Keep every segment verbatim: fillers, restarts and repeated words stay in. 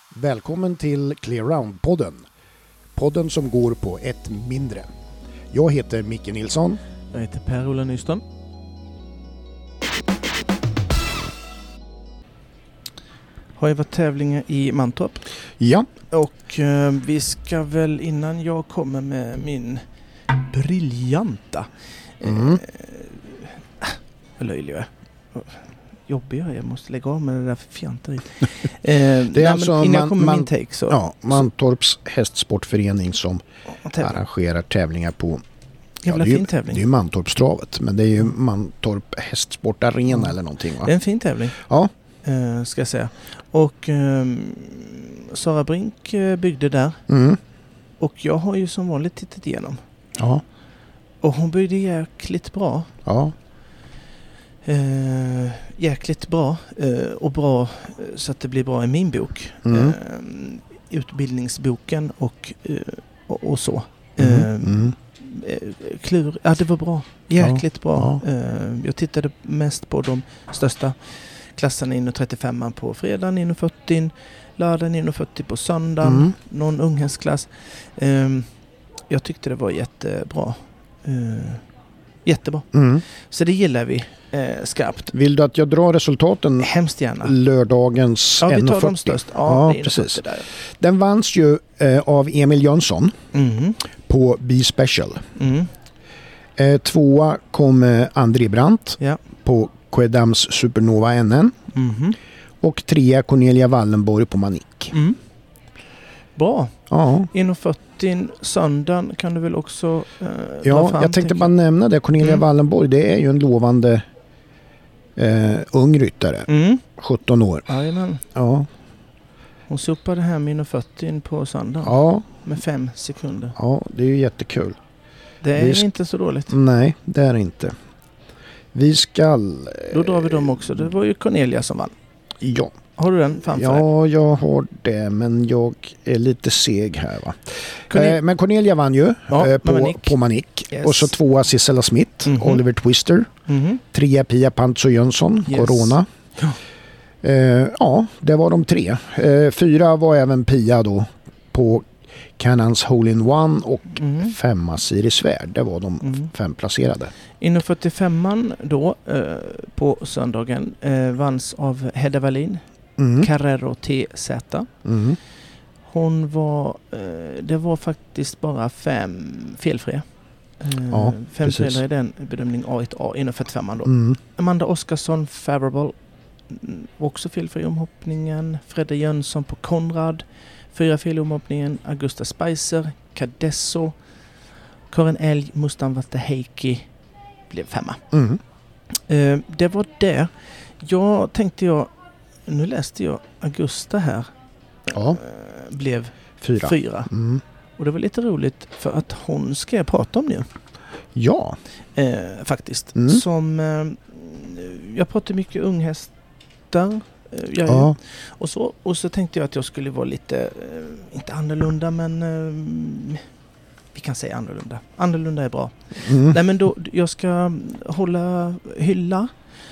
Välkommen till Clear Round-podden. Podden som går på ett mindre. Jag heter Micke Nilsson. Jag heter Per-Ola Nyström. Har jag varit tävlingar i Mantorp. Ja. Och eh, vi ska väl, innan jag kommer med min briljanta Mm. eh, löjliga jobbig jag är, jag måste lägga av med det där fjanteriet. Eh, Det är nej, alltså innan man, jag kommer man, min take så... Ja, Mantorps hästsportförening som tävling. arrangerar tävlingar på... Jävla ja, det, är fin ju, tävling. det är ju Mantorpstravet, men det är ju Mantorp hästsportarena mm. eller någonting, va? Det är en fin tävling. Ja. Eh, ska jag säga. Och eh, Sara Brink eh, byggde där. Mm. Och jag har ju som vanligt tittat igenom. Ja. Och hon byggde jäkligt bra. Ja. Eh, jäkligt bra. Eh, och bra så att det blir bra i min bok. Mm. Eh, utbildningsboken och, eh, och, och så. Mm. Eh, Mm. klur. Ja, det var bra. Jäkligt ja. bra. Ja. Eh, jag tittade mest på de största klasserna inom trettiofem på fredagen, inom fyrtio, lördagen inom fyrtio på söndagen, Mm. någon unghästklass. Eh, jag tyckte det var jättebra. Eh, jättebra. Mm. Så det gillar vi eh, skarpt. Vill du att jag drar resultaten? Hemskt gärna. Lördagens Ja, vi tar en fyrtio. dem störst. Ja, Ja, precis. Där. Den vanns ju eh, av Emil Jönsson Mm. på B-Special. Mm. Eh, tvåa kom eh, André Brandt Ja. på Quedams Supernova N N. Mm. Och trea Cornelia Wallenborg på Manik. Mm. Bra. Ja, Inom fyrtio söndagen kan du väl också eh, ja dra fram, jag tänkte tänker bara nämna det. Cornelia Mm. Wallenborg, det är ju en lovande eh, ung ryttare. Mm. sjutton år. Jajamän. Ja, Hon sopade hem inom fyrtio på söndagen ja, med fem sekunder. ja, det är ju jättekul. Det är Vi sk- inte så dåligt. Nej, det är det inte. Vi ska... Då drar vi dem också. Det var ju Cornelia som vann. Ja, Har du den framför dig? ja, jag har det, men jag är lite seg här, va. Cornel- Eh, men Cornelia vann ju Ja, eh, på, Manik. på Manik. Yes. Och så tvåa Sissela Smith, Mhm. Oliver Twister. Mhm. Trea Pia Pantzo Jönsson, Yes. Corona. Ja. Eh, ja, det var de tre. Eh, fyra var även Pia då på Cannons Hole in One och Mhm. femma Siri Svärd. Det var de Mhm. fem placerade. Inom fyrtiofem då eh, på söndagen eh, vanns av Hedda Wallin, Mm. Carrero T Z. Mm. Hon var, eh, det var faktiskt bara fem felfria. Eh, Ja, fem precis. felfria i den bedömning A ett A inom fyrtiofem då. Mm. Amanda Oskarsson, Favorable, mm, också felfri i omhoppningen. Fredde Jönsson på Konrad, fyra fel i omhoppningen. Augusta Spicer, Cadesso, Karin Elg, Mustan Vatteheiki blev femma. Mm. Eh, det var det. Jag tänkte jag, nu läste jag Augusta här, Ja, eh, blev fyra. fyra. Mm. Och det var lite roligt för att hon ska jag prata om nu. Ja. Eh, faktiskt. Mm. Som, eh, jag pratar mycket unghästar. Eh, jag, Ja. och, så, och så tänkte jag att jag skulle vara lite, eh, inte annorlunda men eh, vi kan säga annorlunda. Annorlunda är bra. Mm. Nej men då, jag ska hålla hylla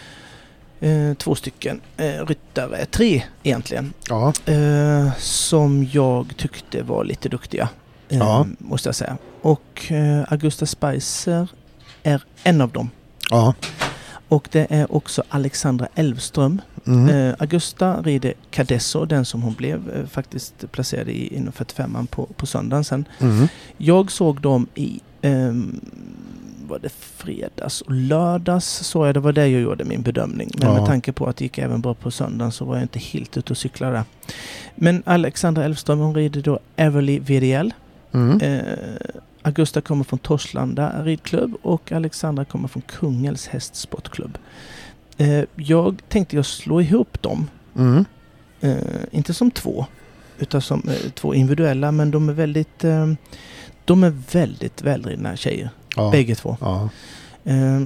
eh, två stycken eh, ryttare, tre egentligen. Ja. Eh, som jag tyckte var lite duktiga. Eh, Ja. Måste jag säga. Och eh, Augusta Spicer är en av dem. Ja. Och det är också Alexandra Elvström. Mm. Eh, Augusta rider Cadesso, den som hon blev eh, faktiskt placerad i inom fyrtiofem på, på söndagen sen. Mm. Jag såg dem i ehm, var det fredags och lördags så är det var det jag gjorde min bedömning. Men Ja. med tanke på att det gick även bra på söndagen så var jag inte helt ute och cyklade. Men Alexandra Elvström, hon rider då Everly V D L. Mm. Eh, Augusta kommer från Torslanda ridklubb och Alexandra kommer från Kungälvs hästsportklubb. Eh, jag tänkte jag slå ihop dem. Mm. Eh, inte som två utan som eh, två individuella, men de är väldigt eh, de är väldigt välridna tjejer. Ja. Bägge två. Ja. Eh,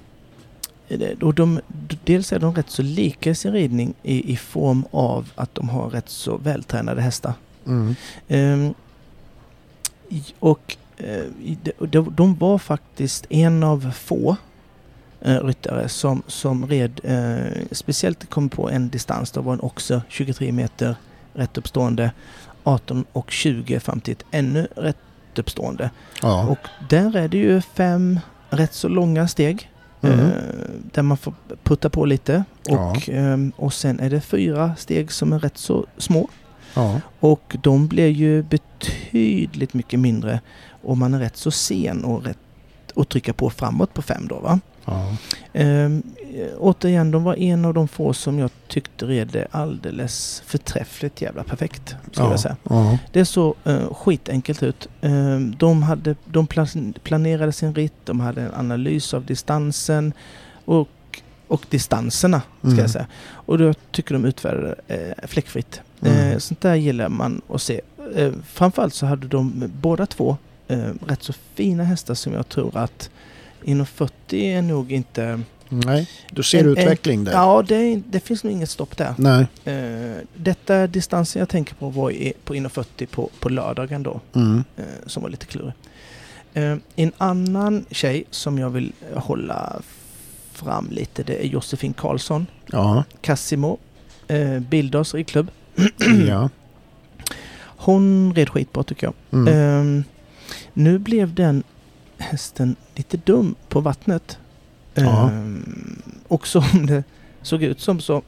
och de, dels är de rätt så lika i sin ridning i, i form av att de har rätt så vältränade hästar. Mm. Eh, och eh, de, de var faktiskt en av få eh, ryttare som, som red, eh, speciellt kom på en distans, då var en också tjugotre meter rätt uppstående. arton och tjugo fram till ett ännu rätt uppstående. Ja. Och där är det ju fem rätt så långa steg. Mm. Eh, där man får putta på lite. Ja. Och, eh, och sen är det fyra steg som är rätt så små. Ja. Och de blir ju betydligt mycket mindre om man är rätt så sen och, rätt, och trycka på framåt på fem då, va? Ja. Ehm, återigen, de var en av de få som jag tyckte redde alldeles förträffligt jävla perfekt, skulle Ja. jag säga. Ja. Det är så uh, skitenkelt ut. Ehm, de hade, de plan- planerade sin ritt, de hade en analys av distansen och, och distanserna, ska Mm. jag säga. Och då tycker de utförde eh, fläckfritt. Mm. Eh, sånt där gillar man att se. Eh, framförallt så hade de båda två eh, rätt så fina hästar som jag tror att inom fyrtio är nog inte... Nej, du ser En- utveckling där. Ja, det, det finns nog inget stopp där. Nej. Eh, detta distansen jag tänker på var i, på inom fyrtio på, på lördagen då. Mm. Eh, som var lite klurig. Eh, en annan tjej som jag vill hålla fram lite, det är Josefin Karlsson. Ja. Cassimo. Eh, Bilders ridklubb. Ja. Hon red skitbra tycker jag. Mm. Ehm, nu blev den hästen lite dum på vattnet. Ja. Ehm, och som det såg ut som så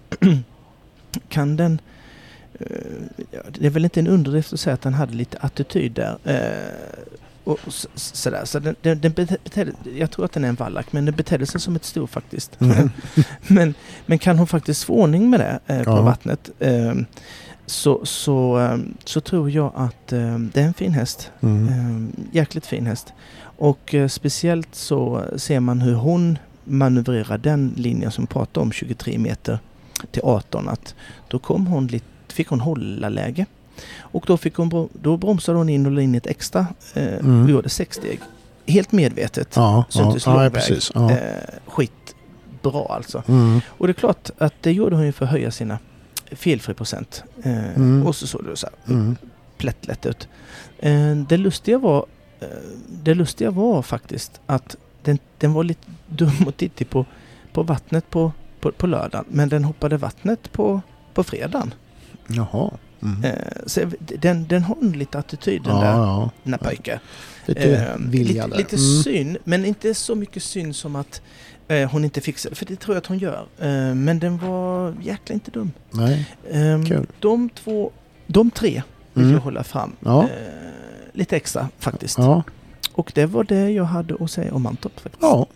kan den... eh, ja, det är väl inte en underdrift att säga att den hade lite attityd där. Eh, och s- s- sådär. Så den, den, den bete, betedde, jag tror att den är en vallack, men den betedde sig som ett sto faktiskt. Mm. men, men kan hon faktiskt få ordning med det eh, på Ja. vattnet, ehm, så, så, ehm, så tror jag att ehm, det är en fin häst. Mm. Ehm, jäkligt fin häst. Och eh, speciellt så ser man hur hon manövrerar den linjen som pratar om tjugotre meter till arton. Att då kom hon lite, fick hon hålla läge. Och då, fick hon, bro- då bromsade hon in och la in ett extra eh, Mm. och gjorde sex steg. Helt medvetet. Ja, Så ja, inte så ja, lång ja, väg. precis. Ja. Eh, skitbra alltså. Mm. Och det är klart att det gjorde hon ju för att höja sina felfri procent. Eh, Mm. Och så såg det så här Mm. plättlätt ut. Eh, det lustiga var eh, det lustiga var faktiskt att den, den var lite dum och tittig på, på vattnet på, på, på lördagen. Men den hoppade vattnet på, på fredagen. Jaha. Mm. Eh, så den, den har en lite attityd den Ja, där, ja. den där pojken. Lite Eh, vilja lite, där. lite Mm. synd, men inte så mycket synd som att eh, hon inte fixade. För det tror jag att hon gör. Eh, men den var jäkla inte dum. Nej, Eh, kul. de två, de tre vill Mm. jag hålla fram. Ja. Eh, lite extra faktiskt. Ja. Och det var det jag hade att säga om Mantorp faktiskt. Ja.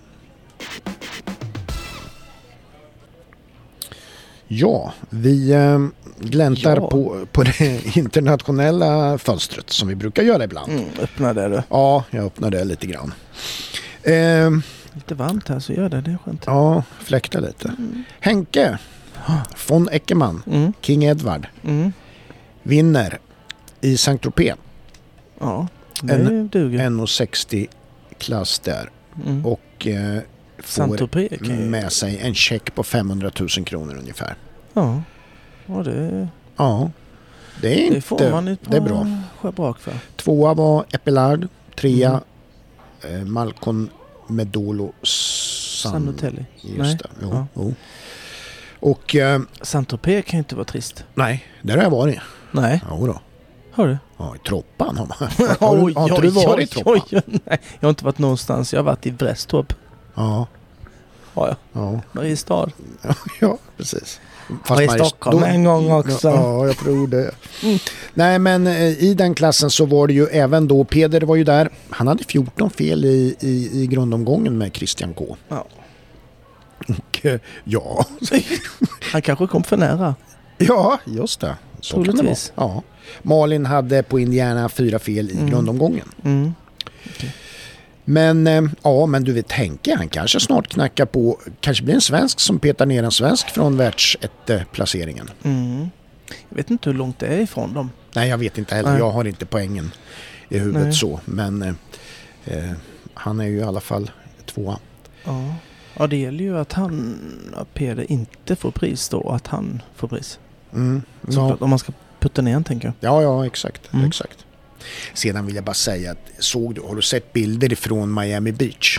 Ja, vi eh, gläntar Ja. På, på det internationella fönstret som vi brukar göra ibland. Mm, öppna det du. Ja, jag öppnar det lite grann. Eh, Lite varmt här så gör det, det är skönt. ja, fläkta lite. Mm. Henke von Eckermann, Mm. King Edward, Mm. vinner i Saint-Tropez. Ja, det En- duger. en sextio-klass där. Mm. Och eh, får Saint-Tropez kan ju- med sig en check på femhundratusen kronor ungefär. Ja, ja det, Ja, det är det får inte... man ett det är bra. par schabrak för. Tvåa var Epelard, trea eh, Malcolm Medolo San... Sanotelli. Just Nej. det, jo, Ja. jo. Och eh, Saint-Tropez kan ju inte vara trist. nej, där har jag varit. Nej, Jo då. har du? Ja, i Troppan har man. Har, har, har inte du varit i Troppan? oj, oj, nej. Jag har inte varit någonstans. Jag har varit i Brästorp. Ja, Har jag. ja, Mariestad. ja, precis. Var i Mariest- Stockholm då- en gång också. Ja, jag tror det. Mm. Nej, men eh, i den klassen så var det ju även då, Peder var ju där. Han hade fjorton fel i, i, i grundomgången med Christian K. Ja. Och eh, ja, Han kanske kom för nära. ja, just det. Så kan det vara. Troligtvis. Ja. Malin hade på Indiana fyra fel i Mm. grundomgången. Mm. Men eh, ja, men du vet, Henke, han kanske snart knackar på, kanske blir en svensk som petar ner en svensk från världsett-placeringen. Mm. Jag vet inte hur långt det är ifrån dem. Nej, jag vet inte heller. Nej. Jag har inte poängen i huvudet Nej. så. Men eh, eh, han är ju i alla fall tvåa. Ja. Ja, det gäller ju att han, att Peder inte får pris då. Att han får pris. Mm. Ja. Såklart, om man ska putta ner en, tänker jag. ja, ja, exakt. Mm. exakt. Sedan vill jag bara säga att såg du, har du sett bilder ifrån Miami Beach?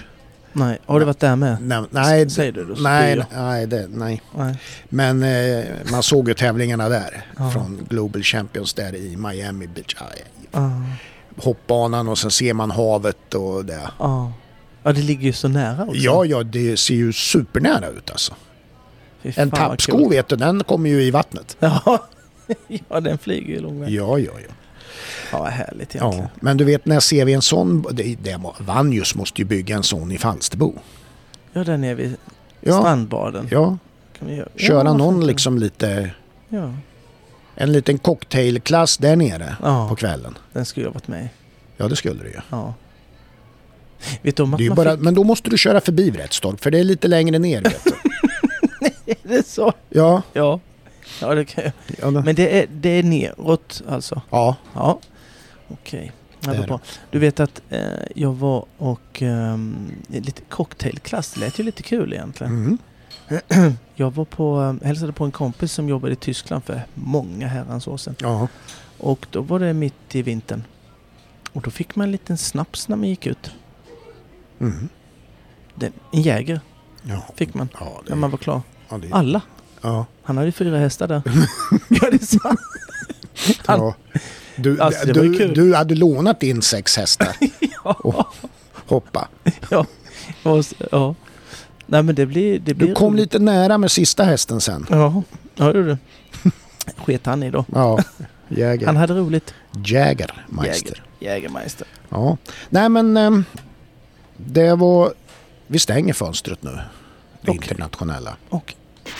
Nej, har du varit där med? Nej, nej, S- säger du då? nej, Spyr. nej, det, nej. Nej. Men eh, man såg ju tävlingarna där Ja. från Global Champions där i Miami Beach. Aj, Ja. hoppbanan och sen ser man havet och det. Ja. Ja, det ligger ju så nära också. Ja, ja, det ser ju supernära ut alltså. Fy En fan vad tappsko kul. vet du, den kommer ju i vattnet. Ja. Ja, den flyger ju långt väg. Ja, ja, ja. Ja, vad härligt egentligen. Ja, men du vet, när ser vi en sån, det, det, Vanjus måste ju bygga en sån i Falsterbo. Ja, där nere vid Ja, strandbaden. ja. Kan vi göra. Köra ja, någon varför liksom lite, inte? Ja. en liten cocktailklass där nere Ja, på kvällen. den skulle jag varit med i. Ja, det skulle du ju. Ja. Vet du om att Det är ju man bara, fick... men då måste du köra förbi Vretstorp, för det är lite längre ner, vet du. Är det så? Ja, Ja. Ja, det kan jag. ja, det- Men det är, det är neråt alltså? ja, Ja. Okej. Ja, Det vad är bra. Du vet att eh, jag var och ehm, lite cocktailklass. Det lät ju lite kul egentligen. mm, Jag var på, eh, hälsade på en kompis som jobbade i Tyskland för många herrans år sedan. ja, Och då var det mitt i vintern. Och då fick man en liten snaps när man gick ut. mm, Den, en Jäger ja, fick man ja, det, när man var klar. ja, det, Alla. ja, Han hade ju fyra hästar där. Ja, det är sant. Han- ja. Du, Alltså, det var ju du, kul. du hade lånat in sex hästar och hoppa. Ja. Och så- ja. Nej, men det blir... Det blir Du kom roligt. lite nära med sista hästen sen. Ja, ja det gjorde du. Sket han i då. Ja, Jäger. Han hade roligt. Jägermeister. Jäger, Jägermeister. Ja. Nej, men ehm, det var... Vi stänger fönstret nu. Det Okej. internationella. Och...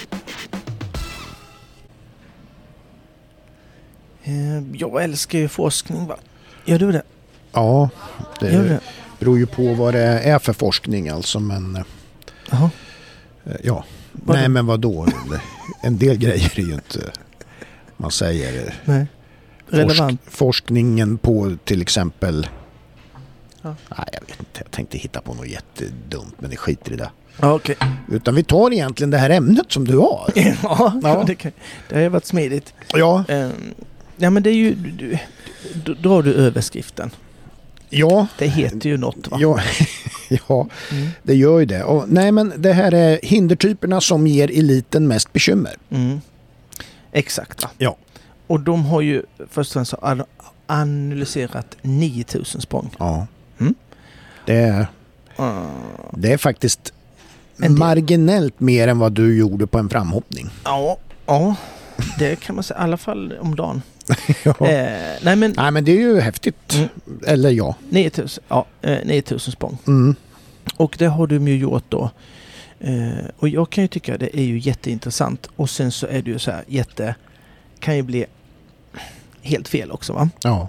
Eh, jag älskar ju forskning, va? Gör du det? Ja, Gör du det det? beror ju på vad det är för forskning alltså, men eh, Jaha. ja. Vadå? Nej, men vad då? En del grejer är ju inte... Man säger... Nej. Relevant. Forsk, forskningen på till exempel... Ja. Nej, jag vet inte. Jag tänkte hitta på något jättedumt, men det skiter i det. Ja, okej. Utan vi tar egentligen det här ämnet som du har. Ja, Ja. ja. Det, kan, det har ju varit smidigt. Ja, Um, ja, men det är ju... Du, du, du, drar du överskriften. ja, Det heter ju något, va? ja, ja, Mm. det gör ju det. Och, nej, men det här är hindertyperna som ger eliten mest bekymmer. Mm. Exakt, va? Ja. Och de har ju först och främst an- analyserat nio tusen språng. Ja. Mm. Det, är, Uh, det är faktiskt En del. marginellt mer än vad du gjorde på en framhoppning. ja, ja, det kan man säga. I alla fall om dagen. Ja. Eh, nej, men Nej, men det är ju häftigt. Mm. Eller ja. nio tusen, ja, eh, nio tusen språng. Mm. Och det har de ju gjort då. Eh, och jag kan ju tycka det är ju jätteintressant. Och sen så är det ju så här jätte... Kan ju bli helt fel också, va? Ja.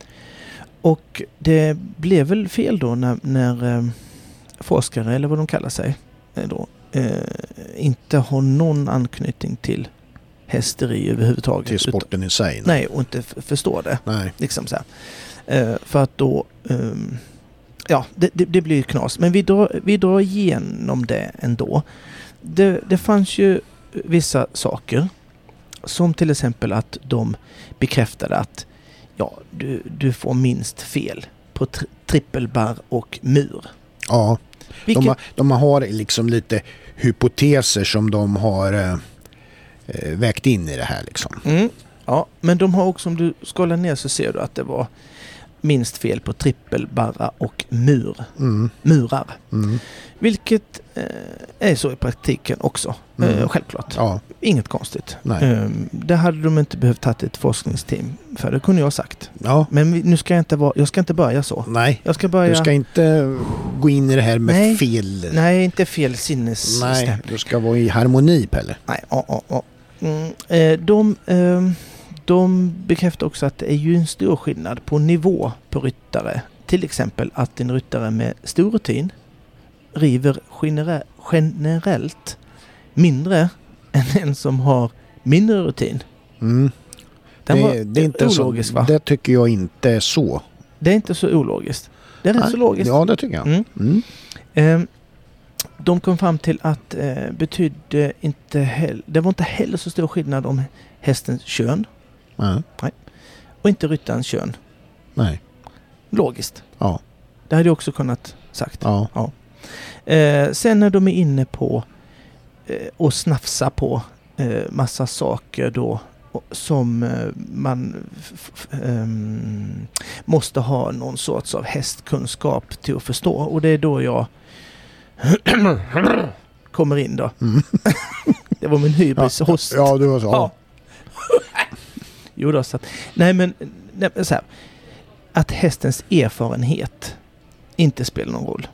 Och det blev väl fel då när, när eh, forskare, eller vad de kallar sig, eh, då, eh, inte har någon anknytning till hästeri överhuvudtaget. Till sporten i sig. Utan, nej, och inte f- förstår det. Nej. Liksom så här. Eh, för att då... ehm, ja, det, det, det blir ju knas. Men vi drar, vi drar igenom det ändå. Det, det fanns ju vissa saker. Som till exempel att de bekräftade att ja, du, du får minst fel på tri- trippelbarr och mur. Ja. Vilket, De, har- de har liksom lite hypoteser som de har eh, eh, vägt in i det här liksom. mm, ja, men de har också, om du scrollar ner så ser du att det var minst fel på trippelbarra och mur, Mm. murar. Mm. Vilket eh, är så i praktiken också. Mm. Eh, självklart. Ja. Inget konstigt. Nej. Eh, det hade de inte behövt ta ett forskningsteam för, det kunde jag ha sagt. Ja. Men vi, nu ska jag inte vara, jag ska inte börja så. Nej. Jag ska börja... Du ska inte gå in i det här med Nej. fel. Nej, inte fel sinnesstämning. Nej, du ska vara i harmoni, Pelle. Nej, ja, ja, ja. Mm, eh, de, eh, de bekräftar också att det är ju en stor skillnad på nivå på ryttare. Till exempel att en ryttare med stor rutin river genere- generellt mindre än en som har mindre rutin. Mm. Den var Det, det är inte ologisk, så, va? det tycker jag inte är så. Det är inte så ologiskt. Det är rätt Nej, så logiskt. Ja, det tycker jag. Mm. Mm. Eh, de kom fram till att eh, betydde inte heller, det var inte heller så stor skillnad om hästens kön Ja. och inte ryttarens kön. Nej. Logiskt. Ja. Det hade jag också kunnat sagt. Ja. Eh, sen när de är inne på eh, och snafsa på eh, massa saker då som eh, man f- f- um, måste ha någon sorts av hästkunskap till att förstå. Och det är då jag kommer in då. Mm. Det var min hybris host. Ja, du var så. Ja. Jo då, så att, nej men nej, så här, att hästens erfarenhet inte spelar någon roll.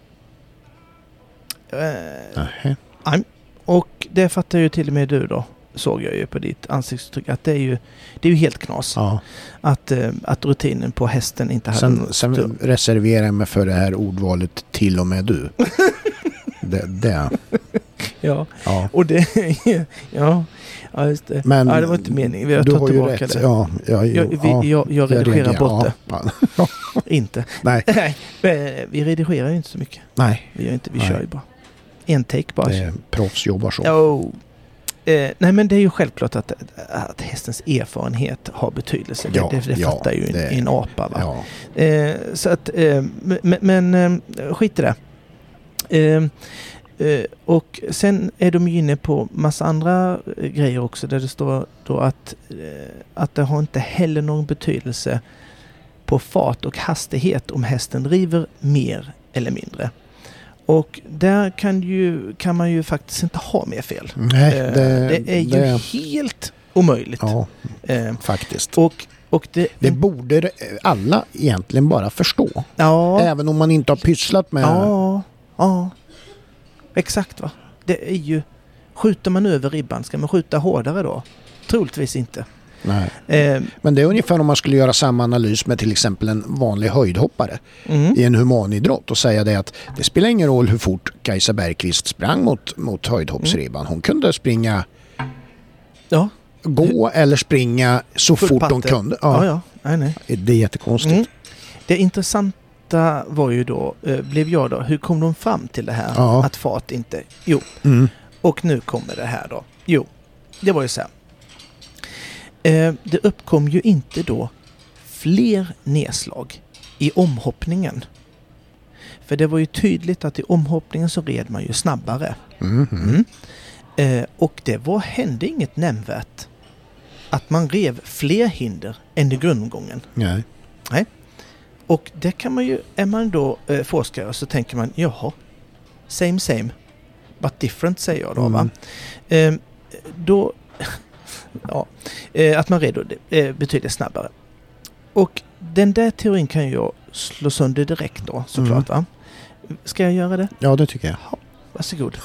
Uh, nej. Och det fattar ju till och med du då, såg jag ju på ditt ansiktsuttryck, att det är ju, det är ju helt knas. Ja. Att, att rutinen på hästen inte hade sen, sen reserverar jag mig för det här ordvalet till och med du. det, det. Ja. Ja, och det ja, ja just det. Men ja, det var inte meningen. Vi har tagit tillbaka rätt. Det. Ja, ja, jag, vi, ja, jag, jag redigerar jag bort ja. det. Inte. Nej. Vi redigerar ju inte så mycket. Nej. Vi gör inte, vi Nej. kör ju bara. En take bara. Det är proffsjobbar så. Oh. Eh, nej men det är ju självklart att, att hästens erfarenhet har betydelse. Ja, det det, det ja, fattar ju det, en apa. Va? Ja. Eh, så att, eh, men, men eh, skit i det. Eh, eh, och sen är de ju inne på massa andra eh, grejer också där det står då att, eh, att det har inte heller någon betydelse på fart och hastighet om hästen river mer eller mindre. Och där kan, ju, kan man ju faktiskt inte ha mer fel. Nej, det, det är ju det, helt omöjligt. Ja, eh, faktiskt. Och, och det, det borde alla egentligen bara förstå. Ja, även om man inte har pysslat med... Ja, ja. Exakt va. Det är ju... Skjuter man över ribban, ska man skjuta hårdare då? Troligtvis inte. Nej. Eh, Men det är ungefär om man skulle göra samma analys med till exempel en vanlig höjdhoppare mm. i en humanidrott och säga det att det spelar ingen roll hur fort Kajsa Bergqvist sprang mot, mot höjdhoppsribban. Hon kunde springa ja. gå eller springa så Full fort patte. hon kunde. Ja, ja. Nej, nej. Det är jättekonstigt. Mm. Det intressanta var ju då, eh, blev jag då, hur kom de fram till det här? Ja. Att fart inte... Jo. Mm. Och nu kommer det här då. Jo, det var ju så här. Eh, det uppkom ju inte då fler nedslag i omhoppningen. För det var ju tydligt att i omhoppningen så red man ju snabbare. Mm. Mm. Eh, och det var, hände inget nämnvärt att man rev fler hinder än i grundgången. Nej. Nej. Och det kan man ju, är man då eh, forskare så tänker man, jaha, same same, but different säger jag då mm. va. Eh, då, ja, eh, att man red då, eh, betydligt snabbare. Och den där teorin kan jag slå sönder direkt då, såklart mm. va. Ska jag göra det? Ja, det tycker jag. Ja, varsågod.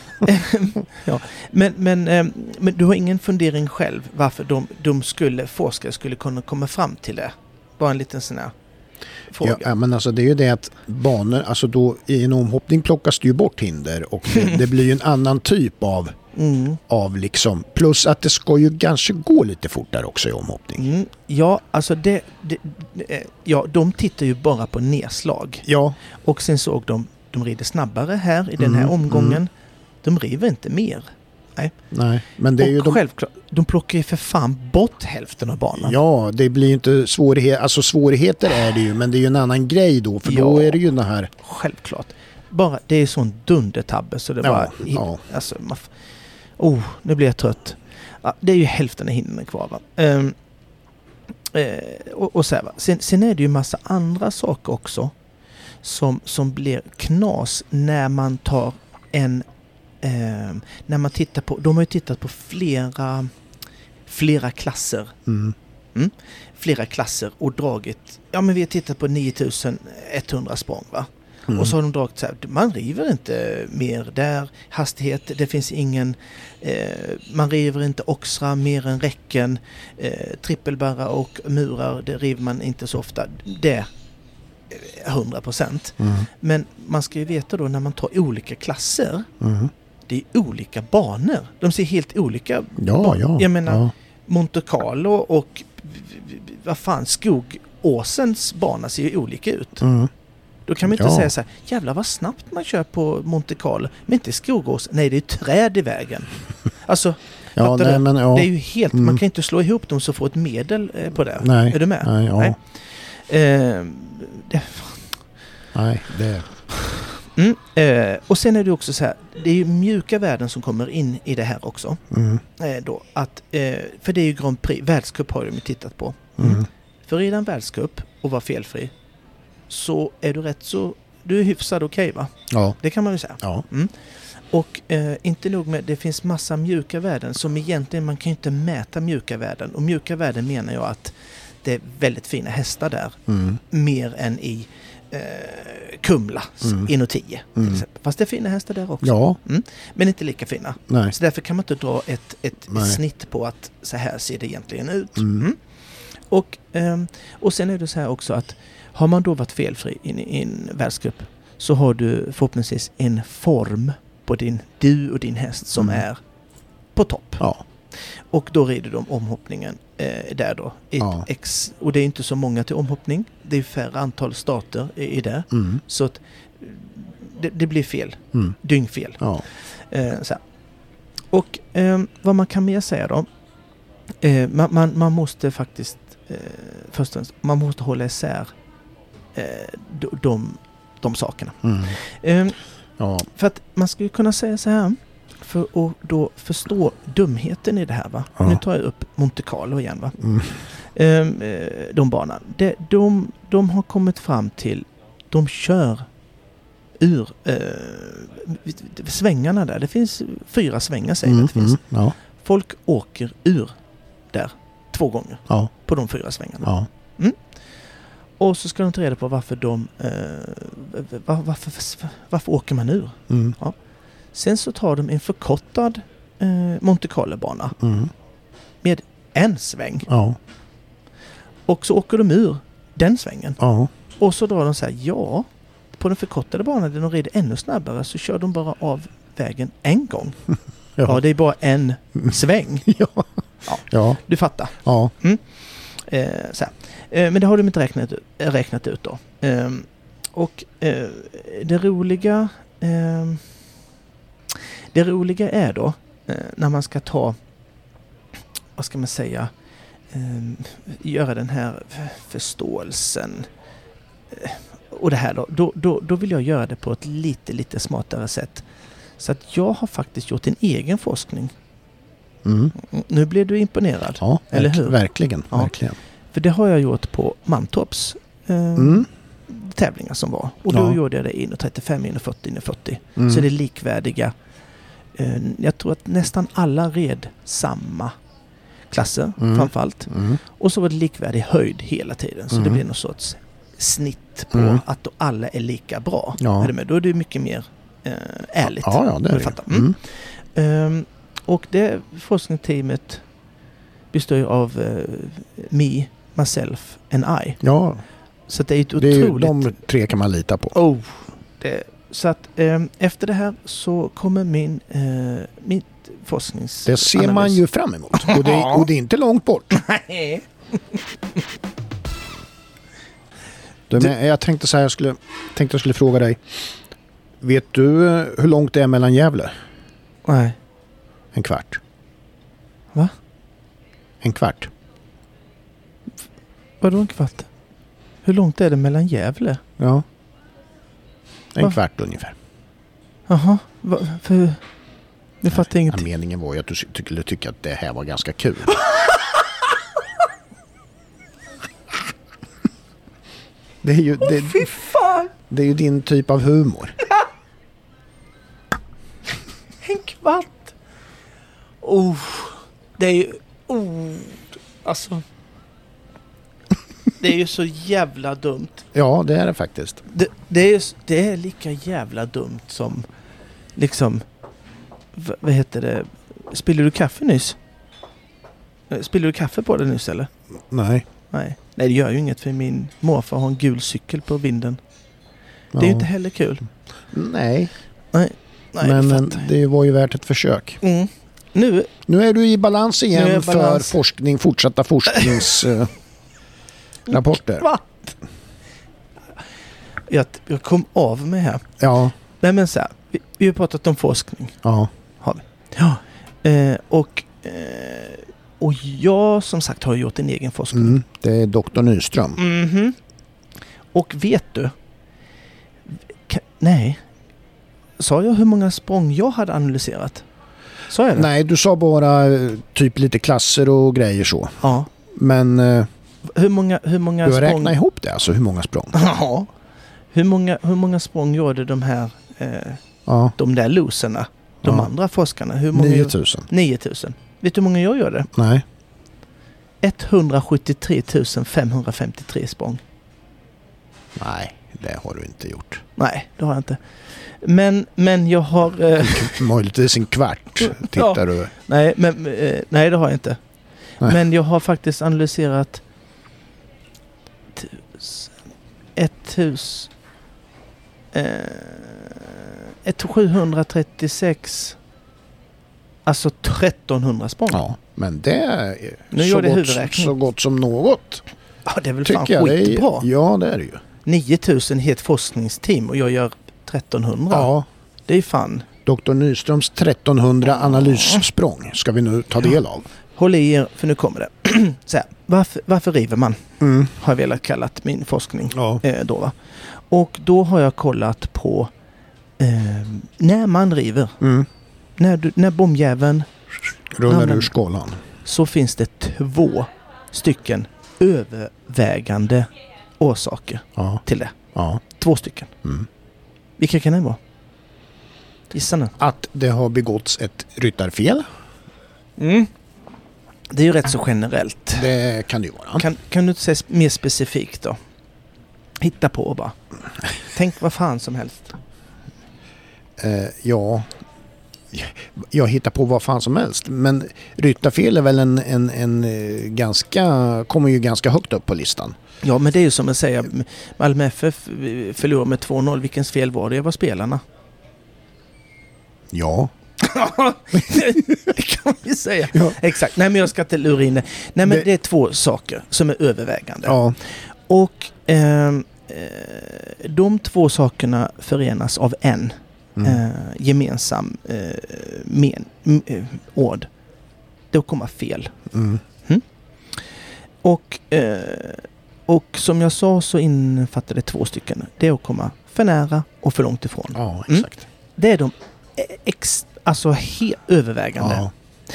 ja, men, men, men du har ingen fundering själv varför de, de skulle, forskare skulle kunna komma fram till det? Bara en liten sån här fråga. Ja, men alltså det är ju det att banor, alltså då i en omhoppning plockas det ju bort hinder och det, det blir ju en annan typ av, mm. av liksom, plus att det ska ju kanske gå lite fortare också i omhoppning. Mm. Ja, alltså det, det, det, ja, de tittar ju bara på nedslag. Ja. Och sen såg de, de rider snabbare här i den här mm. omgången. Mm. De river inte mer. Nej. Nej, men det är och ju de... självklart, de plockar ju för fan bort hälften av banan. Ja, det blir ju inte svårigheter, alltså svårigheter är det ju, men det är ju en annan grej då, för ja, då är det ju den här... Självklart. Bara, det är sån dundertabbe så det ja, bara... Ja. Alltså, man, oh, nu blir jag trött. Ja, det är ju hälften av hindren kvar va. Um, eh, och, och så här, va. Sen, sen är det ju massa andra saker också som, som blir knas när man tar en Eh, när man tittar på, de har ju tittat på flera flera klasser mm. Mm, flera klasser och dragit, ja men vi har tittat på nio tusen etthundra språng va mm. och så har de dragit så här, man river inte mer där, hastighet, det finns ingen eh, man river inte oxra mer än räcken, eh, trippelbarra och murar, det river man inte så ofta, det hundra procent. Mm. Men man ska ju veta då när man tar olika klasser mm. det är olika banor. De ser helt olika ja, ja, Jag menar ja. Monte Carlo och vad fan Skogåsens bana ser ju olika ut. Mm. Då kan man inte ja. säga så här, jävlar vad snabbt man kör på Monte Carlo, men inte Skogås. Nej, det är träd i vägen. Alltså, ja, nej, men, ja. det är ju helt, mm. man kan inte slå ihop dem så får ett medel på det. Nej. Är du med? Nej, ja. Nej. Eh, det... Nej, det... Mm. Eh, och sen är det också så här, det är ju mjuka värden som kommer in i det här också. Mm. Eh, då, att, eh, för det är ju Grand Prix, världscup har de ju tittat på. Mm. Mm. För i den världscup och vara felfri så är du rätt så, du är hyfsad okej va? Ja. Det kan man ju säga. Ja. Mm. Och eh, inte nog med, det finns massa mjuka värden som egentligen man kan ju inte mäta mjuka värden. Och mjuka värden menar jag att det är väldigt fina hästar där. Mm. Mer än i eh, Kumla, Mm. Inno tio till Mm. exempel. Fast det är fina hästar där också. Ja. Mm. Men inte lika fina. Nej. Så därför kan man inte dra ett, ett Nej. snitt på att så här ser det egentligen ut. Mm. Mm. Och, ehm, och sen är det så här också att har man då varit felfri i en, i en världscup så har du förhoppningsvis en form på din, du och din häst som Mm. är på topp. Ja. Och då rider de omhoppningen eh, där då. I Ja. X, och det är inte så många till omhoppning. Det är färre antal starter i, i det. Mm. Så att det, det blir fel. Mm. Dyngfel. Ja. Eh, så här. Och eh, vad man kan mer säga då. Eh, man, man, man måste faktiskt eh, först och främst, man måste hålla isär eh, de, de, de sakerna. Mm. Eh, Ja. för att man skulle kunna säga så här för att då förstå dumheten i det här va. Ja. Nu tar jag upp Monte Carlo igen va. Mm. Eh, eh, de banan. De, de, de har kommit fram till, de kör ur eh, svängarna där. Det finns fyra svängar säger Mm. det finns. Mm. Ja. Folk åker ur där två gånger Ja. på de fyra svängarna. Ja. Och så ska de ta reda på varför de eh, var, varför, varför åker man ur. Mm. Sen så tar de en förkortad eh, Monte Carlo-bana Mm. med en sväng. Ja. Och så åker de ur den svängen. Ja. Och så drar de så här, ja, på den förkortade banan där de rider ännu snabbare så kör de bara av vägen en gång. Ja, Ja. det är bara en sväng. Ja. Ja. Ja. Du fattar. Ja. Eh, så här. Eh, men det har de inte räknat, räknat ut då. Eh, och eh, det roliga eh, det roliga är då eh, när man ska ta, vad ska man säga, eh, göra den här förståelsen eh, och det här då, då, då, då vill jag göra det på ett lite, lite smartare sätt. Så att jag har faktiskt gjort en egen forskning. Mm. Nu blir du imponerad. Ja. Eller Verk- hur? Verkligen. Ja. Verkligen. För det har jag gjort på Mantorps eh, Mm. tävlingar som var. Och då Ja. gjorde jag det in och trettiofem, in och fyrtio, in och fyrtio. Mm. Så det är likvärdiga. Eh, jag tror att nästan alla red samma klasser Mm. framförallt. Mm. Och så var det likvärdig höjd hela tiden. Så Mm. det blir någon sorts snitt på Mm. att då alla är lika bra. Ja. Är du med? Då är det mycket mer eh, ärligt. Ja, ja, det Om är du det. fattar. Mm. Mm. Ehm, och det forskningsteamet består ju av eh, me, myself and I. Ja, Så det är ett det är ju, otroligt... de tre kan man lita på. Oh, det, så att eh, efter det här så kommer min eh, mitt forsknings... Det ser man analys. ju fram emot. Och det, och det är inte långt bort. Nej. Du, men jag tänkte så här, jag skulle, tänkte jag skulle fråga dig. Vet du eh, hur långt det är mellan Gävle? Nej. En kvart. Va? En kvart. Vadå en kvart? Hur långt är det mellan Gävle? Ja. En Va? kvart ungefär. Jaha, va, för... Jag fattar Ja, ingenting. meningen var ju att du skulle tycka att det här var ganska kul. Det är ju, det, Fy fan! det är ju din typ av humor. En kvart! Oh, det är ju... Oh, alltså... Det är ju så jävla dumt. Ja, det är det faktiskt. Det, det, är, det är lika jävla dumt som... Liksom... v- Vad heter det? Spiller du kaffe nyss? Eh, Spiller du kaffe på det nyss eller? Nej. Nej. Nej, det gör ju inget för min morfar har en gul cykel på vinden. Det är ju Ja. inte heller kul. Nej, Nej, men det men fattar jag. det var ju värt ett försök. Mm. Nu, Nu är du i balans Nu är igen jag i balans. för forskning, fortsatta forskningsrapporter. va? Jag, jag kom av mig här. Ja, Nej men så här, vi, vi har pratat om forskning. ja. Ja. Eh, och, eh, och jag som sagt har gjort en egen forskning. Mm, det är doktor Nyström. Mhm. Och vet du? Ka, nej, sa jag hur många språng jag hade analyserat? Sa jag det? Nej, du sa bara eh, typ lite klasser och grejer så. Ja. Men eh, Hur många, hur många du har språng... räknat ihop det, alltså hur många språng? Ja. Hur många, hur många språng gjorde de här eh, Ja. de där loserna, de Ja. andra forskarna? Hur många nio tusen. nio tusen. Vet du hur många jag gjorde? Nej. etthundrasjuttiotre tusen femhundrafemtiotre språng. Nej, det har du inte gjort. Nej, det har jag inte. Men, men jag har... Eh, Möjligtvis en kvart tittar Ja. du. nej, men, eh, nej, det har jag inte. Nej. Men jag har faktiskt analyserat tusen, ett hus... Eh, ett sjuhundratrettiosex... Alltså trettonhundra språng. Ja, men det är Nu så, gör det gott, huvudräkning. så gott som något. Ja, det är väl fan Tycker jag. Det skitbra. är, ja, det är det ju. nio tusen i ett forskningsteam och jag gör trettonhundra. Ja, Det är fan. doktor Nyströms trettonhundra analyssprång ska vi nu ta del av. Håll i er, för nu kommer det. Så här, varför, varför river man? Mm. Har jag velat kallat min forskning. Ja. Eh, då, va? Och då har jag kollat på eh, när man river. Mm. När, du, när bombjäveln, Rullar Ja, ur men- skålan. så finns det två stycken övervägande orsaker Ja, till det. ja. Två stycken. Mm. Vilka kan det vara? Gissa nu. Att det har begåtts ett ryttarfel, Mm. Det är ju rätt så generellt. det kan det ju vara. Kan, kan du inte säga mer specifikt då? Hitta på bara. Tänk vad fan som helst. Eh, ja, jag hittar på vad fan som helst. Men ryttarfel är väl en, en, en eh, ganska, kommer ju ganska högt upp på listan. Ja, men det är ju som att säga Malmö F F förlorar med två noll. Vilkens fel var det? Det var spelarna. Ja. Det kan vi säga. Ja. Exakt. Nej, men jag ska inte lura in det. Nej, men Det- det är två saker som är övervägande. Ja. Och ehm, eh, de två sakerna förenas av en Mm. eh, gemensam eh, men, m, eh, ord. Det kommer fel. Mm. Och, eh, och som jag sa så innefattar det två stycken. Det är att komma för nära och för långt ifrån. Ja, Mm. exakt. Det är de ex, alltså helt övervägande. Ja.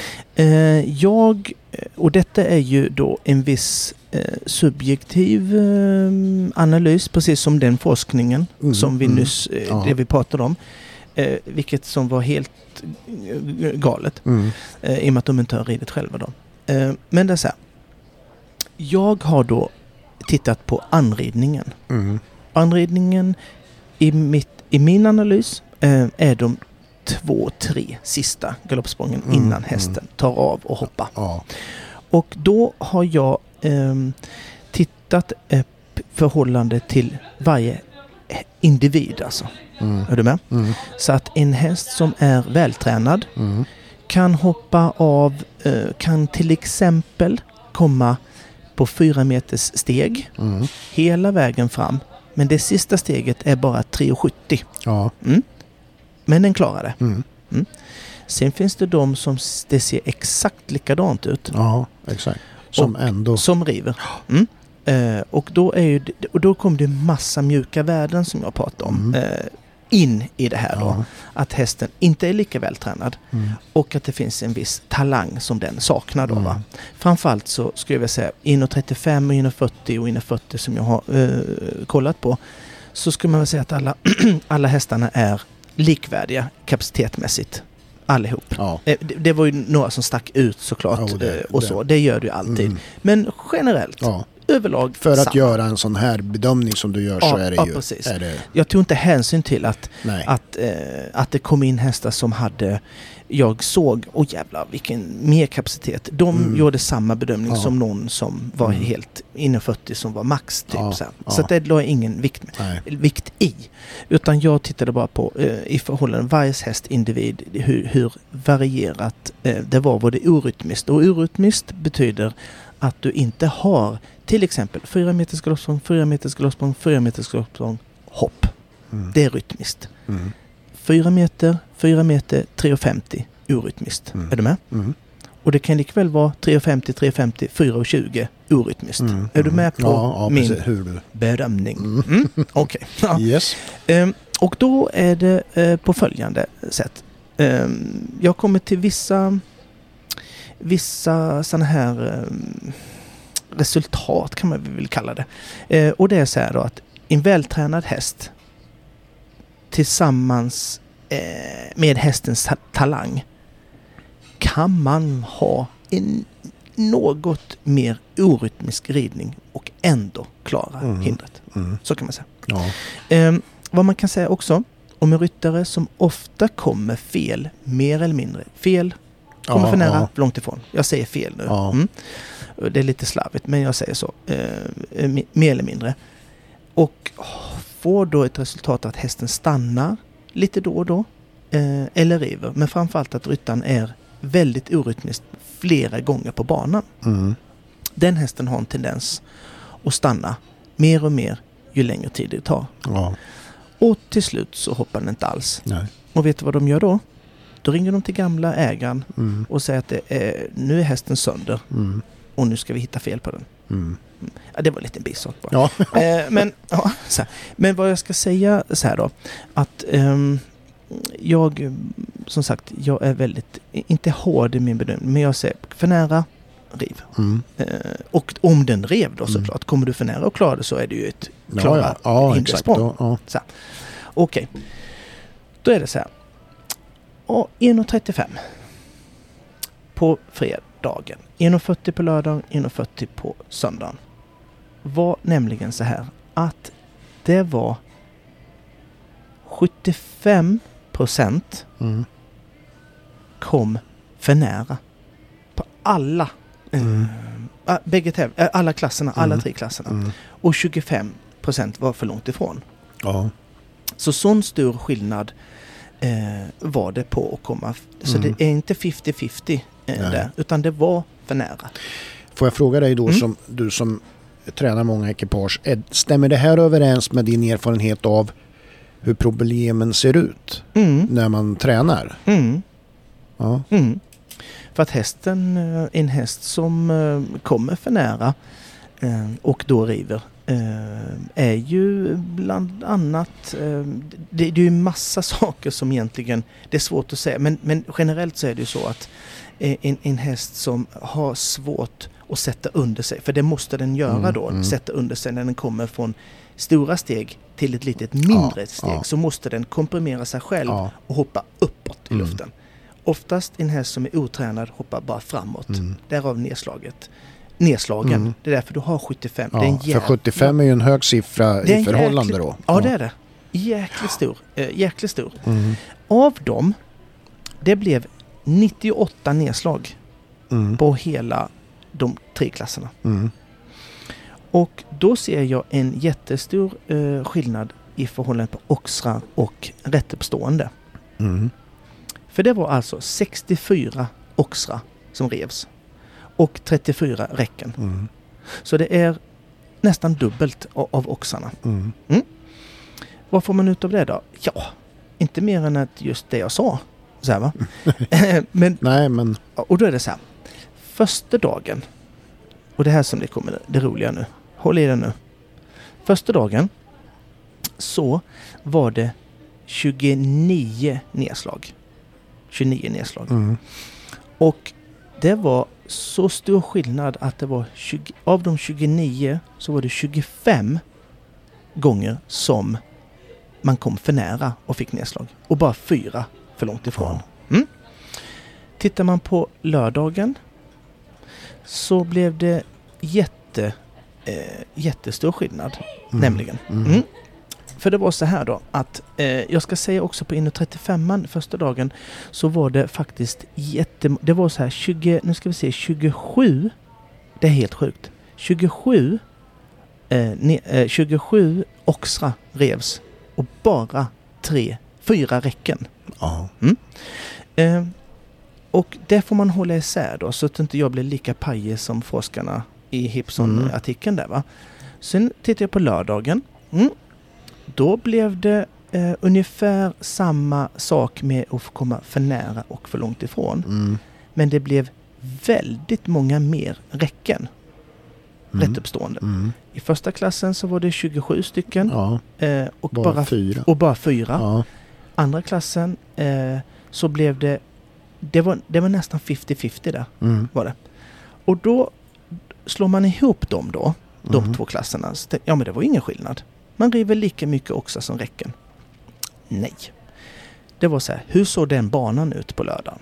Eh, jag, och detta är ju då en viss eh, subjektiv eh, analys, precis som den forskningen Mm, som vi mm. nyss, eh, Ja. det vi pratade om, eh, vilket som var helt eh, galet, Mm. eh, i och med att de inte har ridit själva då. Eh, men det är så här, jag har då tittat på anridningen. Mm. Anridningen i, mitt, i min analys eh, är de två, tre sista galoppsprången Mm, innan hästen tar av och hoppar. Ja. Och då har jag ehm, tittat eh, p- förhållande till varje eh, individ alltså. Mm. Är du med? Mm. Så att en häst som är vältränad Mm. kan hoppa av, eh, kan till exempel komma på fyra meters steg Mm. hela vägen fram. Men det sista steget är bara tre komma sjuttio. Ja. Men den klarar det. Mm. Sen finns det de som s- det ser exakt likadant ut. Ja, exakt. Som Och- ändå... Som river. Mm. Eh, och då är ju, det- och då kommer det massa mjuka värden som jag pratade om Mm. eh, in i det här då. Ja. Att hästen inte är lika vältränad Mm. och att det finns en viss talang som den saknar då. Mm. Va? Framförallt så skulle jag vilja säga inom trettiofem och inom fyrtio och inom fyrtio som jag har eh, kollat på, så skulle man väl säga att alla, alla hästarna är likvärdiga kapacitetmässigt. Allihop. Ja. Eh, Det, det var ju några som stack ut såklart Ja, det- eh, och det- så. Det gör du ju alltid. Mm. Men generellt, Ja. överlag För att samma. göra en sån här bedömning som du gör så Ja, är det ja, ju... precis. Är det, Jag tog inte hänsyn till att, nej. att, eh, att det kom in hästar som hade, jag såg, åh jävlar vilken mer kapacitet. De Mm. gjorde samma bedömning Ja. som någon som var Mm. helt inom fyrtio som var max typ. Ja, Så, här. ja. så att det la jag ingen vikt, nej. vikt i. Utan jag tittade bara på eh, i förhållande varje häst individ hur, hur varierat eh, det var, var det orytmiskt. Och orytmiskt betyder att du inte har till exempel fyra meters galoppsprång, fyra meters galoppsprång, fyra meters galoppsprång, hopp. Mm. Det är rytmiskt. Mm. Fyra meter, fyra meter, tre komma femtio orytmiskt. Mm. Är du med? Mm. Och det kan likväl vara tre komma femtio, tre komma femtio, fyra komma tjugo orytmiskt. Mm. Är du med på Ja, ja min precis. Hur du... bedömning? Mm. Mm. Okej. Ja. Yes. Ehm, och då är det eh, på följande sätt. Eh, jag kommer till vissa vissa sådana här eh, resultat kan man väl kalla det. Eh, och det är så här då att en vältränad häst tillsammans eh, med hästens ta- talang kan man ha en något mer orytmisk ridning och ändå klara mm. hindret. Mm. Så kan man säga. Ja. Eh, vad man kan säga också om en ryttare som ofta kommer fel, mer eller mindre fel, kommer Ja, för nära, ja. för långt ifrån. Jag säger fel nu. Ja. Mm. Det är lite slarvigt, men jag säger så. Eh, mer eller mindre. Och oh, får då ett resultat att hästen stannar lite då och då. Eh, eller river. Men framförallt att ryttaren är väldigt orytmiskt flera gånger på banan. Mm. Den hästen har en tendens att stanna mer och mer ju längre tid det tar. Ja. Och till slut så hoppar den inte alls. Nej. Och vet du vad de gör då? Då ringer de till gamla ägaren Mm. och säger att det är, nu är hästen sönder Mm. och nu ska vi hitta fel på den. Mm. Ja, det var lite en bisak bara. Ja. eh, men, ja, så här. Men vad jag ska säga så här då, att ehm, jag, som sagt, jag är väldigt, inte hård i min bedömning, men jag säger för nära, riv. Mm. Eh, och om den rev då Mm. såklart, kommer du för nära och klara det så är det ju ett Ja, klara ja. Ja, exakt. hindersprång. Ja, Så här. Okej, då är det så här. Och en trettiofem på fredagen, en fyrtio på lördagen, en fyrtio på söndagen. Var nämligen så här att det var sjuttiofem procent mm. kom för nära på alla Mm. äh, bägge täv- äh, alla klasserna, alla Mm. tre klasserna. Mm. Och tjugofem procent var för långt ifrån. Ja. Så sån stor skillnad eh, var det på att komma. Så Mm. det är inte femtio femtio eh, Nej. där, utan det var för nära. Får jag fråga dig då, Mm. som du som tränar många ekipage, Ed, stämmer det här överens med din erfarenhet av hur problemen ser ut Mm. när man tränar? Mm. Ja. Mm. För att hästen, eh, en häst som eh, kommer för nära eh, och då river eh, är ju bland annat, eh, det, det är ju massa saker som egentligen, det är svårt att säga, men, men generellt så är det ju så att eh, en, en häst som har svårt att sätta under sig, för det måste den göra Mm, då, mm. sätta under sig när den kommer från stora steg till ett litet mindre Ja, steg, ja. så måste den komprimera sig själv Ja. och hoppa uppåt i Mm. luften. Oftast en häst som är otränad hoppar bara framåt. Mm. Därav nedslaget. Nedslagen. Mm. Det är därför du har sjuttiofem. Ja, det är en för jävla- sjuttiofem är ju en hög siffra Det är en i förhållande jäkligt- då. Ja, det är det. Jäkligt stor. Äh, jäkligt stor. Mm. Av dem, det blev nittioåtta nedslag Mm. på hela de tre klasserna. Mm. Och då ser jag en jättestor eh, skillnad i förhållande på oxrar och rätteuppstående. Mm. För det var alltså sextiofyra oxrar som revs och trettiofyra räcken. Mm. Så det är nästan dubbelt av, av oxarna. Mm. Vad får man ut av det då? Ja, inte mer än att just det jag sa. Så här, va? Men, Nej, men... och då är det så här. Första dagen, och det här som det kommer det roliga nu. Håll i det nu. Första dagen så var det tjugonio nedslag. tjugonio nedslag. Mm. Och det var så stor skillnad att det var tjugo, av de tjugonio så var det tjugofem gånger som man kom för nära och fick nedslag. Och bara fyra för långt ifrån. Mm. Tittar man på lördagen så blev det jätte, eh, jättestor skillnad. Mm. Nämligen. Mm. Mm. För det var så här då att eh, jag ska säga också på in trettiofem första dagen så var det faktiskt jätte, det var så här tjugo, nu ska vi se tjugosju, det är helt sjukt, tjugosju eh, ne, eh, tjugosju oxra revs och bara tre, fyra räcken. Ja. Eh, och det får man hålla isär då så att inte jag blir lika pajig som forskarna i Hipson-artikeln där, va. Sen tittar jag på lördagen. Mm. Då blev det eh, ungefär samma sak med att få komma för nära och för långt ifrån. Mm. Men det blev väldigt många mer räcken. mm. rättuppstående. Mm. I första klassen så var det tjugosju stycken. Ja. Eh, och, bara bara, fyra. och bara fyra. Ja. Andra klassen eh, så blev det, det var, det var nästan femtio femtio där. Mm. Var det. Och då slår man ihop dem då, de Mm. två klasserna. Så, ja, men det var ingen skillnad. Man river lika mycket också som räcken. Nej. Det var så här, hur såg den banan ut på lördagen?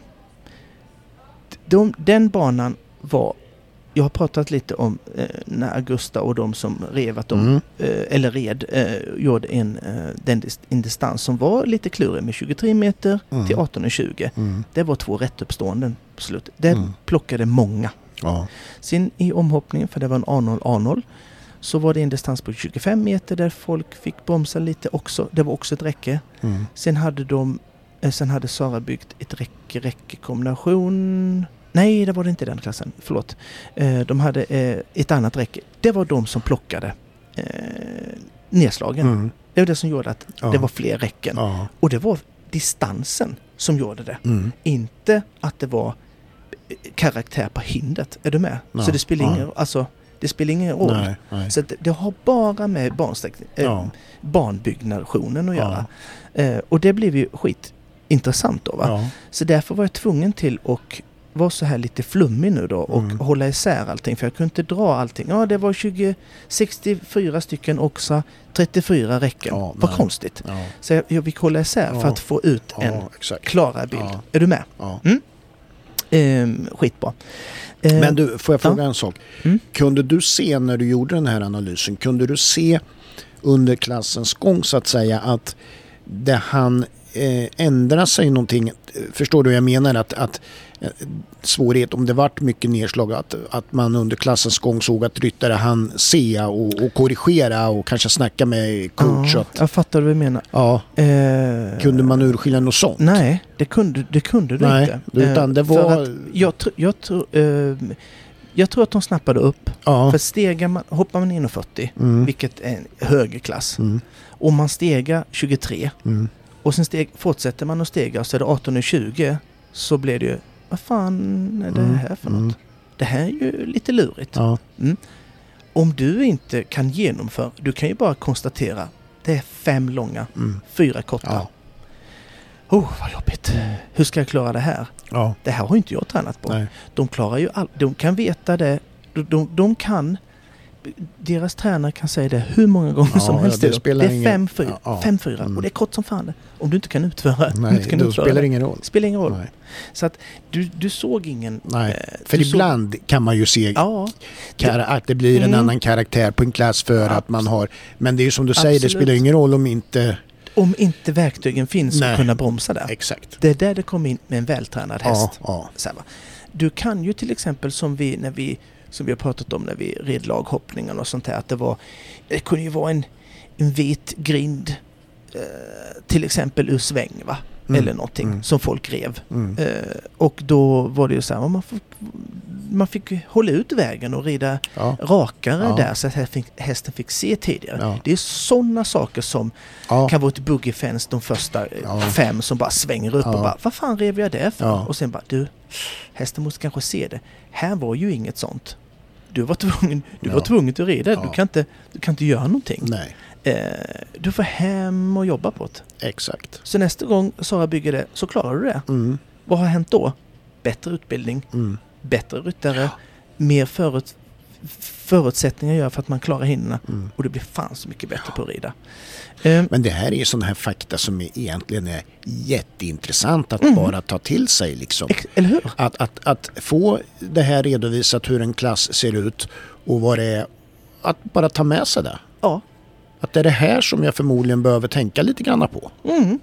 De, den banan var, jag har pratat lite om eh, när Augusta och de som rev att de, Mm. eh, eller red, eh, gjorde en, eh, den dis- en distans som var lite klurig med tjugotre meter Mm. till arton tjugo. Mm. Det var två rättuppståenden på slutet. Det Mm. plockade många. Ja. Sen i omhoppningen, för det var en A noll A noll, så var det en distans på tjugofem meter där folk fick bromsa lite också. Det var också ett räcke. Mm. Sen hade de, eh, sen hade Sara byggt ett räcke-räcke-kombination. Nej, det var det inte i den klassen. Förlåt. Eh, de hade eh, ett annat räcke. Det var de som plockade eh, nedslagen. Mm. Det var det som gjorde att Ja. det var fler räcken. Ja. Och det var distansen som gjorde det. Mm. Inte att det var karaktär på hindret. Är du med? Ja. Så det spelar ingen, Ja. alltså, det spelar ingen roll. Nej, nej. Så det, det har bara med barnsträck, eh, Ja. barnbyggnationen att göra. Eh, och det blev ju skitintressant då, va? Ja. Så därför var jag tvungen till att vara så här lite flummig nu då och Mm. hålla isär allting. För jag kunde inte dra allting. Ja, det var tjugo, sextiofyra stycken också, trettiofyra räcken. Ja, Vad nej. konstigt. Ja. Så jag, jag fick hålla isär Ja. för att få ut en Ja, exakt. klarare bild. Ja. Är du med? Ja. Ehm, skitbra. Ehm, Men du, får jag fråga ja. en sak? Mm. Kunde du se när du gjorde den här analysen, kunde du se under klassens gång så att säga att det han eh, ändra sig någonting? Förstår du vad jag menar? Att, att eh, svårighet om det vart mycket nedslag, att, att man under klassens gång såg att ryttare han se och, och korrigera och kanske snacka med coach. Ja, Att, jag fattar vad du menar. ja, Ehm, kunde man urskilja något sånt? Nej, det kunde, det kunde du Nej, inte. utan det Eh, för var... att jag, tr- jag, tr- ehm, jag tror att de snappade upp. Ja. För stegar man, hoppar man in fyrtio, Mm. vilket är en högre klass. Mm. Om man stegar tjugotre Mm. och sen steg, fortsätter man att stega så är det arton tjugo, så blir det ju, vad fan är det Mm. här för något? Mm. Det här är ju lite lurigt. Ja. Om du inte kan genomföra, du kan ju bara konstatera, det är fem långa, Mm. fyra korta. Ja. Oh, vad jobbigt. Hur ska jag klara det här? Ja. Det här har inte jag tränat på. Nej. De klarar ju all, de kan veta det. De, de, de kan, deras tränare kan säga det hur många gånger Ja, som helst. det Det, spelar det är ingen- fem, fyra. Ja, ja. Fem, fyra. Mm. Och det är kort som fan det. Om du inte kan utföra, om du Nej, inte kan då utföra spelar det det. ingen roll. Spelar ingen roll. Nej. Så att du, du såg ingen... Nej. eh, För du såg- ibland kan man ju se Ja, kar- att det blir en Mm. annan karaktär på en klass för att man har... Men det är ju som du säger, det Absolut. spelar ingen roll om inte... om inte verktygen finns Nej. att kunna bromsa där. Exakt. Det är där det kommer in med en vältränad häst. Ja, ja. Så här, va. Du kan ju till exempel som vi när vi som vi har pratat om när vi red laghoppningen och sånt här, att det var det kunde ju vara en, en vit grind eh, till exempel ur sväng, va? Mm. Eller någonting Mm. som folk rev. Mm. Eh, och då var det ju så här, man, får, man fick hålla ut vägen och rida Ja. rakare Ja. där så att hästen fick, hästen fick se tidigare. Ja. Det är sådana saker som Ja. kan vara ett boogie-fence de första eh, Ja. fem som bara svänger upp Ja. och bara, vad fan rev jag det för? Ja. Och sen bara, du, hästen måste kanske se det. Här var ju inget sånt. Du var tvungen, du Ja. var tvungen att rida. Ja. Du, kan inte, du kan inte göra någonting. Nej, Eh, du får hem och jobba på det. exakt. Så nästa gång Sara bygger det så klarar du det. Mm. Vad har hänt då? Bättre utbildning, Mm. bättre ryttare, mer förut, förutsättningar gör för att man klarar hinnorna. Mm. Och det blir fan så mycket bättre på att rida. Eh, Men det här är ju sådana här fakta som är, egentligen är jätteintressant att Mm. bara ta till sig liksom. ex- eller hur? Att, att, att få det här redovisat hur en klass ser ut och vad det är, att bara ta med sig det. Ja. Att det är det här som jag förmodligen behöver tänka lite grann på. Mm.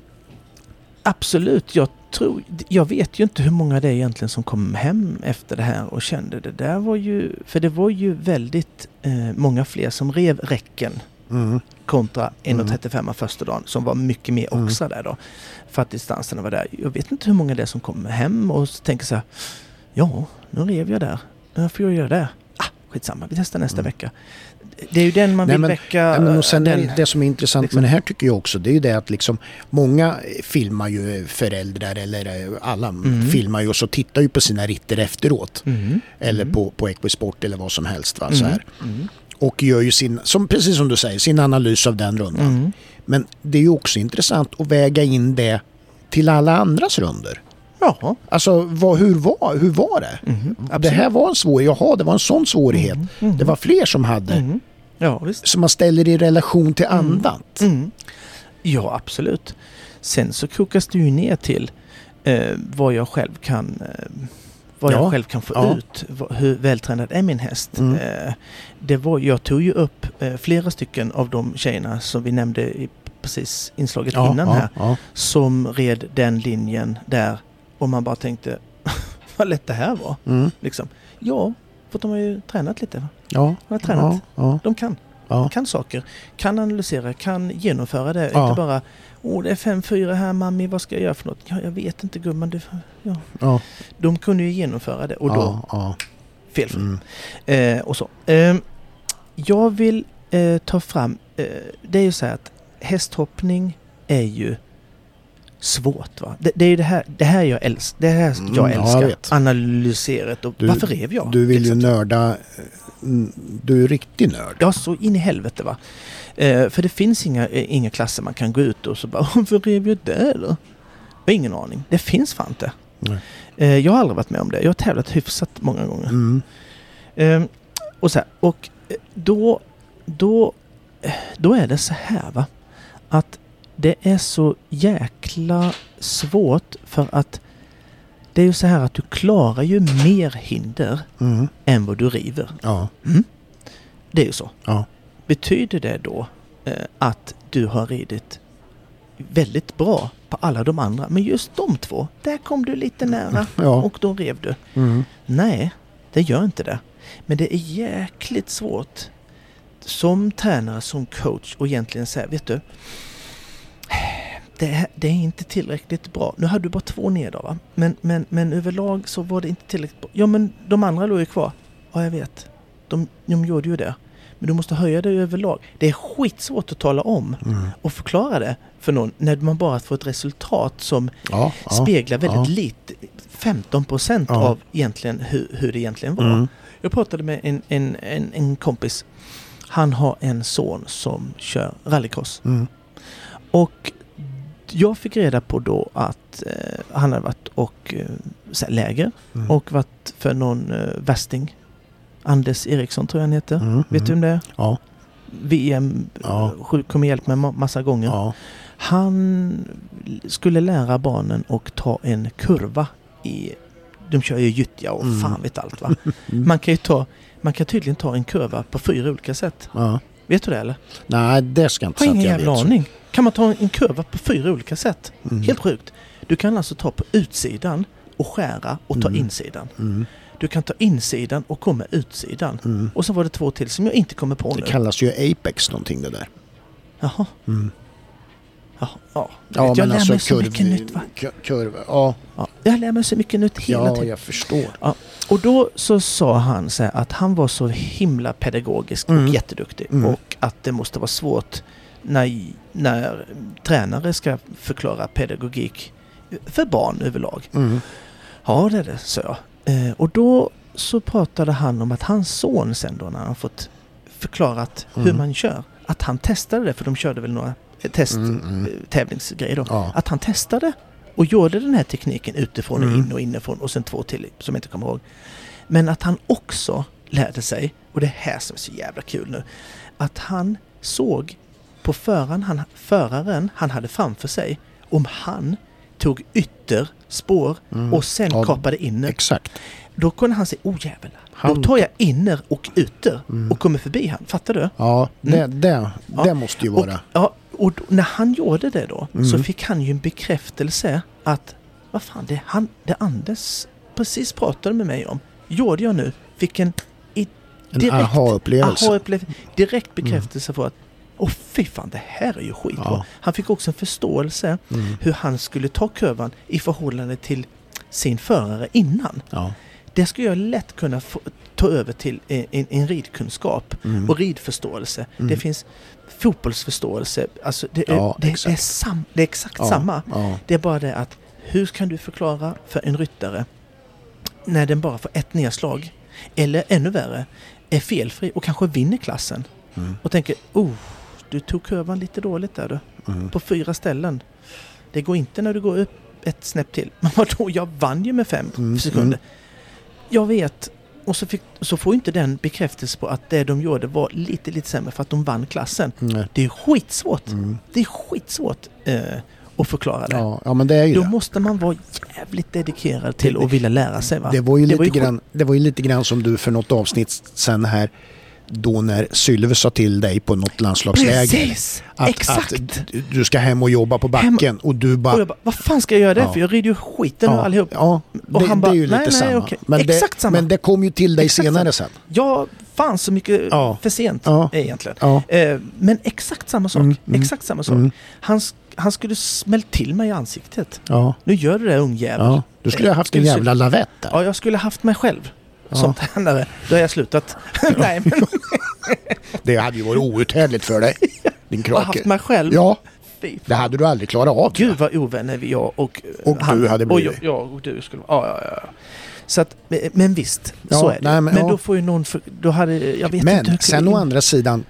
Absolut. Jag, tror, jag vet ju inte hur många det är egentligen som kom hem efter det här och kände det där var ju... För det var ju väldigt eh, många fler som rev räcken Mm. kontra en Mm. trettiofem första dagen som var mycket mer Mm. också där då. För att distanserna var där. Jag vet inte hur många det är som kommer hem och tänker så här, ja, nu rev jag där. Varför gör jag det? Ah, skitsamma, vi testar nästa Mm. vecka. det är ju den man Nej, vill men, väcka. Nej, men och sen den, det, det som är intressant liksom. med det här tycker jag också, det är ju det att liksom många filmar ju föräldrar eller alla mm. filmar ju och så tittar ju på sina ritter efteråt. Mm. Eller mm. på, på Equisport eller vad som helst. Va, mm. så här. Mm. Och gör ju sin, som, precis som du säger, sin analys av den rundan. Mm. Men det är ju också intressant att väga in det till alla andras runder. Ja. Alltså vad, hur, var, hur var det? Mm, det här var en svårighet. Jaha, det var en sån svårighet. Mm, mm. Det var fler som hade. Mm. Ja, visst. Som man ställer i relation till annat. Mm. Mm. Ja, absolut. Sen så kokas det ju ner till eh, vad jag själv kan eh, vad ja. jag själv kan få ja. ut. Vad, hur vältränad är min häst? Mm. Eh, det var, jag tog ju upp eh, flera stycken av de tjejerna som vi nämnde i precis inslaget ja, innan ja, här. Ja. Som red den linjen där. Och man bara tänkte, vad lätt det här var. Mm. Liksom. Ja, för de har ju tränat lite. Va? Ja. De har tränat. Ja, ja. De kan. Ja. De kan saker. Kan analysera, kan genomföra det. Ja. Inte bara, åh det är fem fyra här, mammi, vad ska jag göra för något? Ja, jag vet inte gumman. Du, ja. Ja. De kunde ju genomföra det. Och då, ja, ja. fel. Mm. Eh, och så. Eh, jag vill eh, ta fram, eh, det är ju så här att hästhoppning är ju svårt, va? Det, det är ju det här, det här jag älskar. Det här jag mm, älskar. Jag Analyserat. Och du, varför rev jag? Du vill ju nörda. Du är riktig nörd. Ja, så in i helvete, va? Eh, för det finns inga, eh, inga klasser man kan gå ut och så bara, varför rev jag det eller? Jag har ingen aning. Det finns fan inte. Eh, jag har aldrig varit med om det. Jag har tävlat hyfsat många gånger. Mm. Eh, och så här, och då, då, då är det så här, va? Att det är så jäkla svårt för att det är ju så här att du klarar ju mer hinder mm. än vad du river. Ja. Mm. Det är ju så. Ja. Betyder det då eh, att du har ridit väldigt bra på alla de andra, men just de två, där kom du lite nära ja. och då rev du. Mm. Nej, det gör inte det. Men det är jäkligt svårt som tränare, som coach och egentligen säga, vet du, Det är, det är inte tillräckligt bra. Nu hade du bara två ner då, va? Men, men, men överlag så var det inte tillräckligt bra. Ja, men de andra låg ju kvar. Ja, jag vet. De, de gjorde ju det. Men du måste höja det överlag. Det är skitsvårt att tala om mm. och förklara det för någon när man bara får ett resultat som ja, speglar ja, väldigt ja. lite. femton procent ja. av egentligen hur, hur det egentligen var. Mm. Jag pratade med en, en, en, en kompis. Han har en son som kör rallycross. Mm. Och jag fick reda på då att eh, han hade varit och eh, så här, läger mm. och varit för någon eh, västing. Anders Eriksson tror jag han heter. Mm, Vet mm. du om det är? Ja. V M ja. kommer hjälp med massa gånger. Ja. Han skulle lära barnen att ta en kurva i, de kör ju gyttja och mm. fan vet allt, va? Mm. Man kan ju ta, man kan tydligen ta en kurva på fyra olika sätt. Ja. Vet du det eller? Nej, det ska inte säga. Har ingen jävla aning. Kan man ta en kurva på fyra olika sätt? Mm. Helt sjukt. Du kan alltså ta på utsidan och skära och ta mm. insidan. Mm. Du kan ta insidan och komma utsidan. Mm. Och så var det två till som jag inte kommer på nu. Det kallas ju Apex någonting det där. Jaha. Mm. Ja, ja. ja jag men lär alltså mig så kurv, mycket nytt, va? Kurva, ja. ja. Jag lär mig så mycket nytt hela ja, tiden. Ja, jag förstår. Ja. Och då så sa han så här att han var så himla pedagogisk och mm. jätteduktig. Mm. Och att det måste vara svårt när, när tränare ska förklara pedagogik för barn överlag. Mm. Ja, det är det, så jag. Eh, och då så pratade han om att hans son sen då, när han fått förklarat mm. hur man kör, att han testade det, för de körde väl några test, mm, mm. tävlingsgrejer då. Ja. Att han testade och gjorde den här tekniken utifrån mm. och in och inifrån och sen två till som jag inte kommer ihåg. Men att han också lärde sig, och det här som är så jävla kul nu, att han såg på föraren han, föraren han hade framför sig, om han tog ytterspår mm. och sen ja, kapade inner. Exakt. Då kunde han säga, oh jävlar, han... då tar jag inner och ytter mm. och kommer förbi han. Fattar du? Ja, det, mm. det, det ja. måste ju vara. Och, ja, och då, när han gjorde det då mm. så fick han ju en bekräftelse att, vad fan, det, han, det Anders precis pratade med mig om, gjorde jag nu, fick en, i, direkt, en aha-upplevelse. aha-upplevelse. Direkt bekräftelse mm. för att och fy fan, det här är ju skit. Ja. Han fick också en förståelse mm. hur han skulle ta kurvan i förhållande till sin förare innan. Ja. Det skulle jag lätt kunna få, ta över till en, en, en ridkunskap Mm. och ridförståelse. Mm. Det finns fotbollsförståelse. Alltså det, Ja, är, det, exakt. är, sam, det är exakt Ja, samma. ja. Det är bara det att hur kan du förklara för en ryttare när den bara får ett nedslag eller ännu värre är felfri och kanske vinner klassen Mm. och tänker, oh, du tog kurvan lite dåligt där du. Mm. På fyra ställen. Det går inte när du går upp ett snäpp till. Men vadå, jag vann ju med fem Mm. sekunder. Mm. Jag vet. Och så, fick, så får inte den bekräftelse på att det de gjorde var lite, lite sämre för att de vann klassen. Nej. Det är skitsvårt. Mm. Det är skitsvårt eh, att förklara det. Ja, ja, men det är ju Då det. måste man vara jävligt dedikerad till att vilja lära sig. Va? Det var ju, Det lite var ju grann, det var ju lite grann som du för något avsnitt sen här, då när Sylve sa till dig på något landslagsläger Precis! att, Exakt! att du- du ska hem och jobba på backen och du bara... Och jag bara, vad fan ska jag göra det Ja. för? Jag rider ju skiten nu ja, allihop. ja, det, Och han det är ju bara, lite nej, nej, samma. okej. Men, Exakt det, samma. men det kom ju till dig Exakt senare samma. sen. Ja, fan så mycket Ja. för sent Ja. egentligen. Ja. Eh, men exakt samma sak. Mm, mm, Exakt samma sak. Mm. Han, sk- han skulle smält till mig i ansiktet. Ja. Nu gör du det, ungjävel. Ja. Du skulle ha haft en Skulle- jävla lavett där. Ja, jag skulle haft mig själv Ja. som tränare. Då har jag slutat. Nej, men Det hade ju varit outhärdligt för dig. Din jag har krake. haft mig själv. Ja, Fy det hade du aldrig klarat av. Gud vad ovänner vi jag och, Och du hade blivit. Och jag, jag och du skulle ja, ja, ja. Så att, men visst, Ja, så är det. nej, men men, ja. då får ju någon, för, då hade, jag vet inte Men hur sen å andra sidan,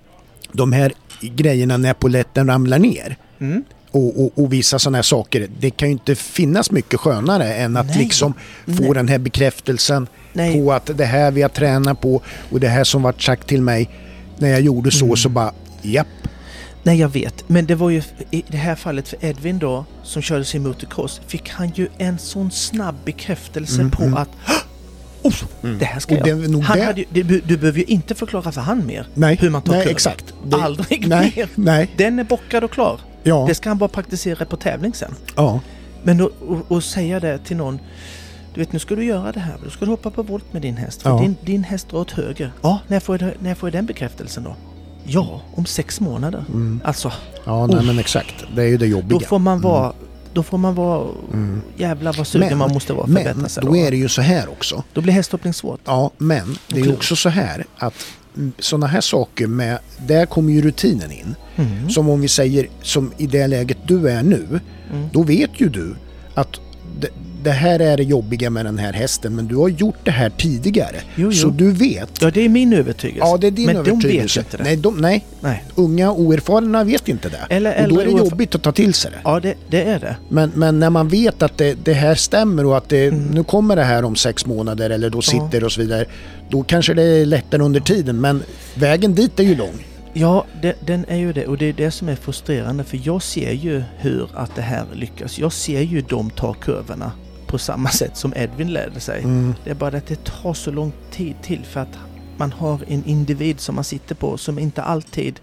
de här grejerna när poletten ramlar ner Mm. och, och, och vissa sådana här saker, det kan ju inte finnas mycket skönare än att Nej. liksom få Nej. den här bekräftelsen Nej. på att det här vi har tränat på och det här som var sagt till mig när jag gjorde så, Mm. så bara, japp. Nej, jag vet. Men det var ju i det här fallet för Edvin då, som körde sin motocross, fick han ju en sån snabb bekräftelse Mm, på mm. att oh, det här ska Och det jag. är nog Han det- hade, ju- du, du behöver ju inte förklara för han mer Nej, hur man tar nej kurvan. exakt. Det- Aldrig nej, mer. Nej, Den är bockad och klar. ja, Det ska han bara praktisera på tävling sen. ja, Men då, och, och säga det till någon, du vet, nu ska du göra det här, du ska hoppa på volt med din häst, för Ja. din, din häst drar åt höger. Ja, när får, jag, när får jag den bekräftelsen då? Ja, om sex månader. mm. Alltså, ja nej, Uff. men exakt. Det är ju det jobbiga. då får man vara, då får man vara, Mm. jävla vad sugen Men- man måste vara för att Men bättra sig. då är det ju så här också. Då blir hästhoppning svårt. Ja, men det är ju Okej. också så här att sådana här saker med, där kommer ju rutinen in. Mm. Som om vi säger, som i det läget du är nu, Mm. då vet ju du att det, det här är det jobbiga med den här hästen, men du har gjort det här tidigare. Jo, jo. Så du vet. Ja, det är min övertygelse. Ja, det är din Men de övertygelse. vet inte det. Nej, de, nej, Nej. unga oerfarna vet inte det. Eller och då äldre är det oerf- jobbigt att ta till sig det. Ja, det, det är det. Men, men när man vet att det, det här stämmer och att det, Mm. nu kommer det här om sex månader eller då Ja. sitter och så vidare, då kanske det är lättare under tiden, men vägen dit är ju lång. Ja, det, den är ju det. Och det är det som är frustrerande. För jag ser ju hur att det här lyckas. Jag ser ju de tar kurvorna på samma sätt som Edvin lärde sig. Mm. Det är bara att det tar så lång tid till för att man har en individ som man sitter på som inte alltid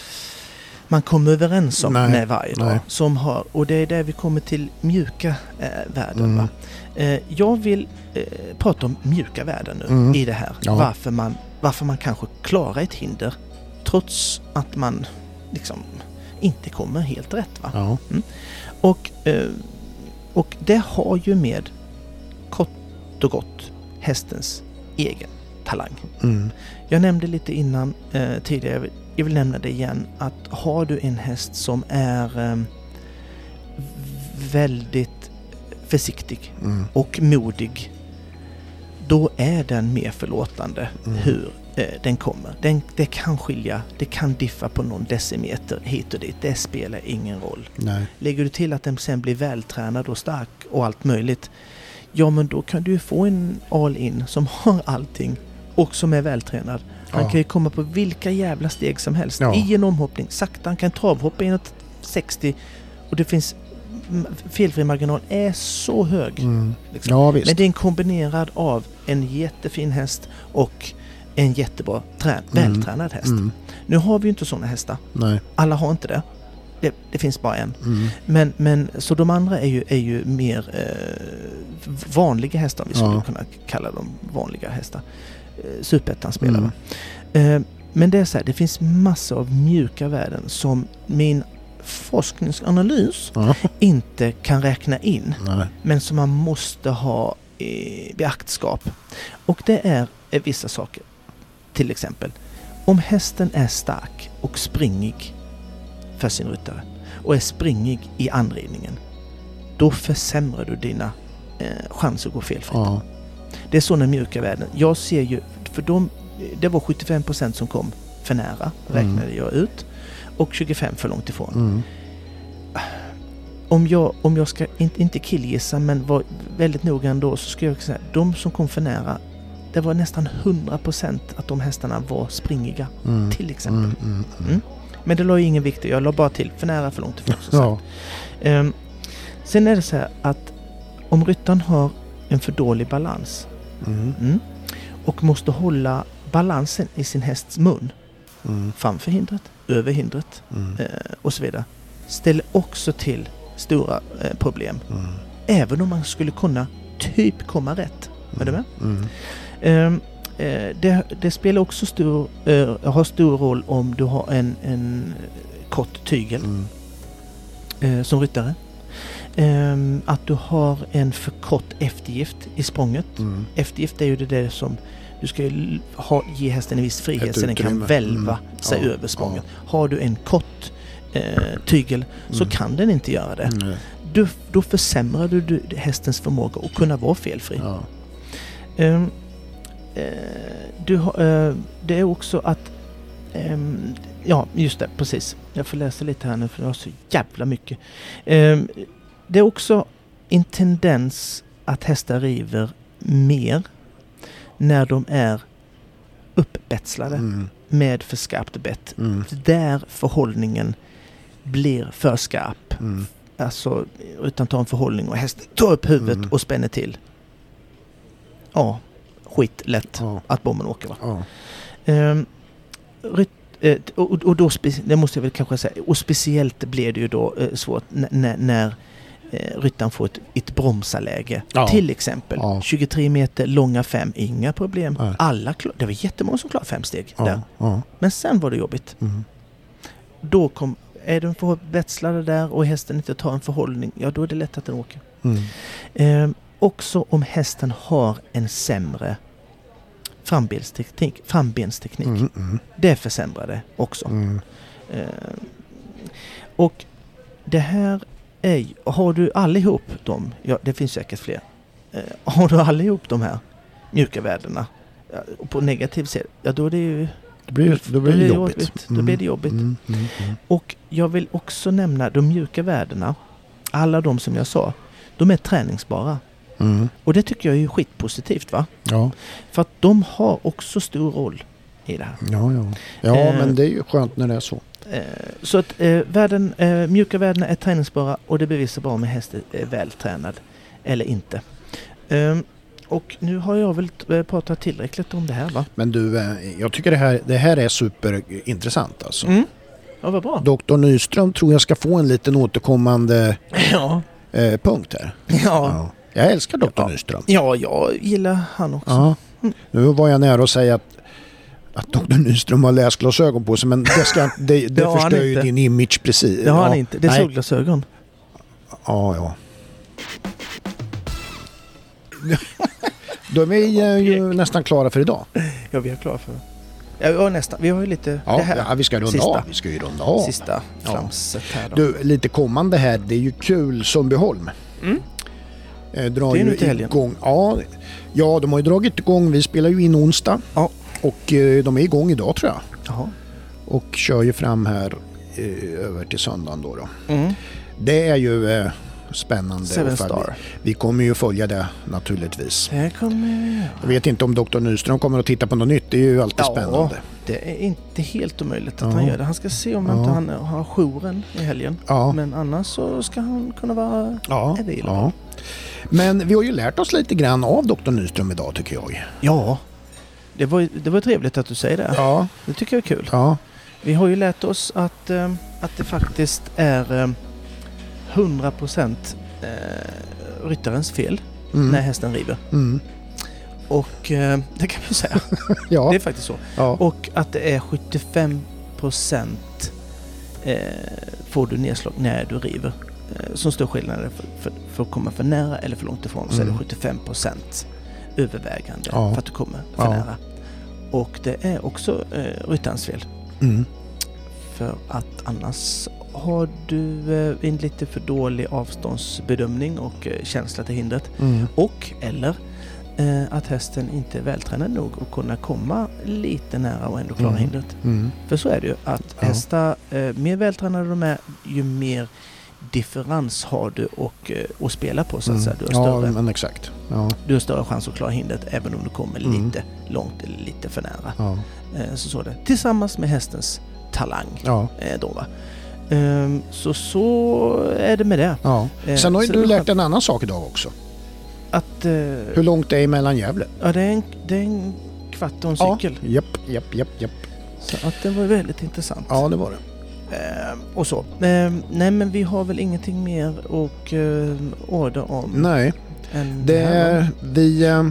man kommer överens om Nej, med varje dag. nej. Som har, och det är där vi kommer till mjuka eh, värden. Mm. Va? Eh, jag vill eh, prata om mjuka värden nu Mm. i det här. Ja. Varför, man, varför man kanske klarar ett hinder trots att man liksom inte kommer helt rätt. Va? Ja. Och, eh, och det har ju med kort och gott hästens egen talang. Mm. Jag nämnde lite innan eh, tidigare, jag vill, jag vill nämna det igen, att har du en häst som är eh, väldigt försiktig Mm. och modig, då är den mer förlåtande Mm. hur eh, den kommer. Den, det kan skilja, det kan diffa på någon decimeter hit och dit, det spelar ingen roll. Nej. Lägger du till att den sen blir vältränad och stark och allt möjligt, ja men då kan du ju få en all-in som har allting och som är vältränad. Han Ja. kan ju komma på vilka jävla steg som helst Ja. i en omhoppning, sakta, han kan travhoppa inåt sextio och det finns m- felfri marginal är så hög. Mm. Liksom. Ja, visst. Men det är en kombinerad av en jättefin häst och en jättebra trä- Mm. vältränad häst. Mm. Nu har vi ju inte sådana hästar. Nej. Alla har inte det. Det, det finns bara en. Mm. Men, men så de andra är ju, är ju mer eh, vanliga hästar, om vi skulle Ja. kunna kalla dem vanliga hästar. Eh, Superettan-spelare. Mm. Eh, men det är så här, det finns massor av mjuka värden som min forskningsanalys Ja. inte kan räkna in. Nej. Men som man måste ha i beaktskap. Och det är, är vissa saker. Till exempel, om hästen är stark och springig för sin ryttare och är springig i anridningen, då försämrar du dina eh, chanser att gå felfritt. Ja. Det är sådana mjuka värden. Jag ser ju, för de, det var sjuttiofem procent som kom för nära, räknade mm. jag ut, och tjugofem för långt ifrån. Mm. Om jag, om jag ska inte, inte killgissa, men var väldigt noga ändå, så ska jag säga de som kom för nära, det var nästan hundra procent att de hästarna var springiga, mm. till exempel. Mm, mm, mm. Mm. Men det la ju ingen vikt. Jag la bara till för nära, för långt ifrån. Så ja. um, sen är det så här att om ryttaren har en för dålig balans mm. Mm, och måste hålla balansen i sin hästs mun mm. framför hindret, över hindret mm. eh, och så vidare, ställer också till stora eh, problem. Mm. Även om man skulle kunna typ komma rätt. Mm. Är du med? Mm. Um, eh, det, det spelar också stor, eh, har stor roll om du har en, en kort tygel mm. eh, som ryttare. Um, att du har en för kort eftergift i språnget. Mm. Eftergift är ju det där som du ska ju ha, ge hästen en viss frihet så den kan välva mm. sig ja. över språnget. Ja. Har du en kort eh, tygel mm. så kan den inte göra det. Mm. Du, då försämrar du, du hästens förmåga att kunna vara felfri. Ja. Um, uh, du, uh, det är också att um, ja, just det, precis. Jag får läsa lite här nu för det har så jävla mycket. Um, det är också en tendens att hästar river mer när de är uppbetslade mm. med för skarpt bett. Mm. Där förhållningen blir för skarp. Mm. Alltså utan ta en förhållning och hästen tar upp huvudet mm. och spänner till. Ja, skit lätt ja. att bomben åker, va? Ja. Um, ryt, eh, och, och då spe, det måste jag väl kanske säga, och speciellt blir det ju då eh, svårt n- n- när eh, ryttaren får ett, ett bromsaläge. Ja. Till exempel ja. tjugotre meter, långa fem, inga problem. Ja. Alla klar, det var jättemånga som klarade fem steg ja. där. Ja. Men sen var det jobbigt. Mm. Då kom, är de för betslade där och hästen inte tar en förhållning, ja då är det lätt att den åker. Mm. Um, Också om hästen har en sämre frambensteknik. frambensteknik. Mm, mm. Det försämrar det också. Mm. Eh, och det här är, har du allihop dem, ja det finns säkert fler, eh, har du allihop de här mjuka värdena ja, på negativ sätt, ja då är det ju det blir, då blir det jobbigt. jobbigt. Mm. Då blir det jobbigt. Mm, mm, mm. Och jag vill också nämna de mjuka värdena, alla de som jag sa, de är träningsbara. Mm. Och det tycker jag är skitpositivt, va? Ja. För att de har också stor roll i det här. Ja, ja. ja eh, men det är ju skönt när det är så. Eh, så att eh, värden, eh, mjuka värdena är träningsbara och det bevisar bara om en häst är vältränad eller inte. Eh, och nu har jag väl pratat tillräckligt om det här, va? Men du, eh, jag tycker det här, det här är superintressant alltså. Mm. Ja, vad bra. doktor Nyström tror jag ska få en liten återkommande ja. eh, punkt här. Ja. ja. Jag älskar doktor Ja. Nyström. Ja, jag gillar han också. Ja. Mm. Nu var jag nära att säga att, att doktor Nyström har läsglasögon på sig, men det, ska, det, det förstör ju din image precis. Det har ja. han inte. Det är solglasögon. Ja, ja. Då är vi ju nästan klara för idag. Ja, vi är klara för Ja, nästan. Vi har ju lite ja, det här. Ja, vi ska runda sista, av. Vi ska ju runda av. Sista flamset här då. Du, lite kommande här, det är ju kul Sundbyholm. Mm. Eh, drar det är ju nu till helgen. Igång. Ja, ja, de har ju dragit igång. Vi spelar ju in onsdag. Ja. Och eh, de är igång idag tror jag. Jaha. Och kör ju fram här eh, över till söndagen då. då. Mm. Det är ju eh, spännande. Seven Star. Vi, vi kommer ju följa det naturligtvis. Det kommer... Jag vet inte om doktor Nyström kommer att titta på något nytt. Det är ju alltid ja, spännande. Det är inte helt omöjligt att ja. han gör det. Han ska se om ja. inte han har jouren i helgen. Ja. Men annars så ska han kunna vara ja. ja. Men vi har ju lärt oss lite grann av doktor Nyström idag tycker jag. Ja, det var, det var trevligt att du säger det. Ja. Det tycker jag är kul. Ja. Vi har ju lärt oss att, äh, att det faktiskt är äh, hundra procent äh, ryttarens fel mm. när hästen river. Mm. Och äh, det kan vi säga. ja. Det är faktiskt så. Ja. Och att det är sjuttiofem procent äh, får du nedslag när du river. eh, som stor skillnad för, för, för att komma för nära eller för långt ifrån, mm. så är det sjuttiofem procent övervägande ja. för att du kommer för ja. nära. Och det är också eh, ryttarens fel. Mm. För att annars har du eh, en lite för dålig avståndsbedömning och eh, känsla till hindret. Mm. Och eller eh, att hästen inte är vältränad nog att kunna komma lite nära och ändå klara mm. hindret. Mm. För så är det ju att ja. hästar, eh, mer vältränade de är, ju mer differens har du och, och spela på så att mm. säga. Du har, större, ja, men exakt. Ja. du har större chans att klara hindret även om du kommer Mm. lite långt eller lite för nära. Ja. Eh, så så är det. Tillsammans med hästens talang. Ja. Eh, då, va? Um, så så är det med det. Ja. Sen har ju så du lärt en annan sak idag också. Att, uh, hur långt det är mellan Gävle? Ja, det är en, det är en kvart och en cykel. Ja, japp, japp, japp, japp. Så att det var väldigt intressant. Ja, det var det. Uh, och så. Uh, nej, men vi har väl ingenting mer och uh, order om. Nej, det är, vi, uh,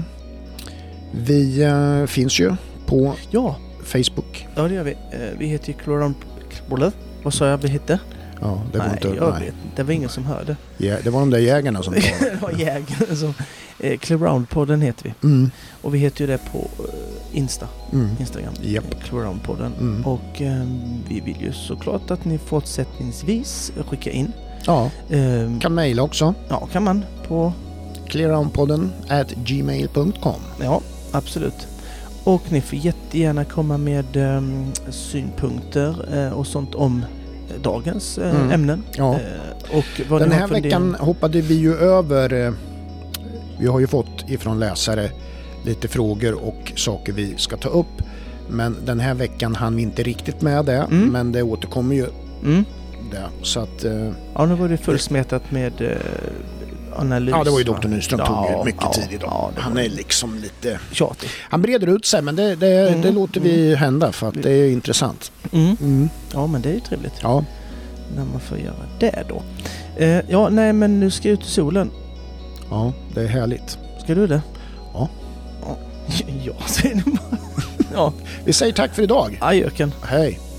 vi uh, finns ju på ja. Facebook. Ja, det gör vi. Uh, vi heter ju Cloron... Vad sa jag vi hette? Ja, det var nej, inte, jag nej. vet. Det var ingen som hörde. Ja, det var de där jägarna som det var jägarna som... Eh, Clearound-podden heter vi. Mm. Och vi heter ju det på uh, Insta. Mm. Instagram. Yep. Eh, Clearound-podden. Mm. Och eh, vi vill ju såklart att ni fortsättningsvis skicka in. Ja, eh, kan mejla också. Ja, kan man. På... clearoundpodden at gmail dot com. Ja, absolut. Och ni får jättegärna komma med eh, synpunkter eh, och sånt om dagens eh, mm. ämnen. Ja. Eh, och vad Den ni här har funderat... veckan hoppade vi ju över, eh, vi har ju fått ifrån läsare lite frågor och saker vi ska ta upp. Men den här veckan hann vi inte riktigt med det, mm. men det återkommer ju mm. det. Så att, eh, ja, nu var det fullsmetat med eh, analys. Ja, det var ju doktor Nyström ja, tog mycket ja, tid idag. Ja, han är liksom lite... tjatig. Han breder ut sig, men det, det, mm. det låter vi mm. hända för att det är intressant. Mm. Mm. Ja, men det är ju trevligt. Ja. När man får göra det då. Eh, ja, nej, men nu ska jag ut i solen. Ja, det är härligt. Ska du det? Ja. Ja, ja säger du bara. Ja. Vi säger tack för idag. Ajöken. Hej.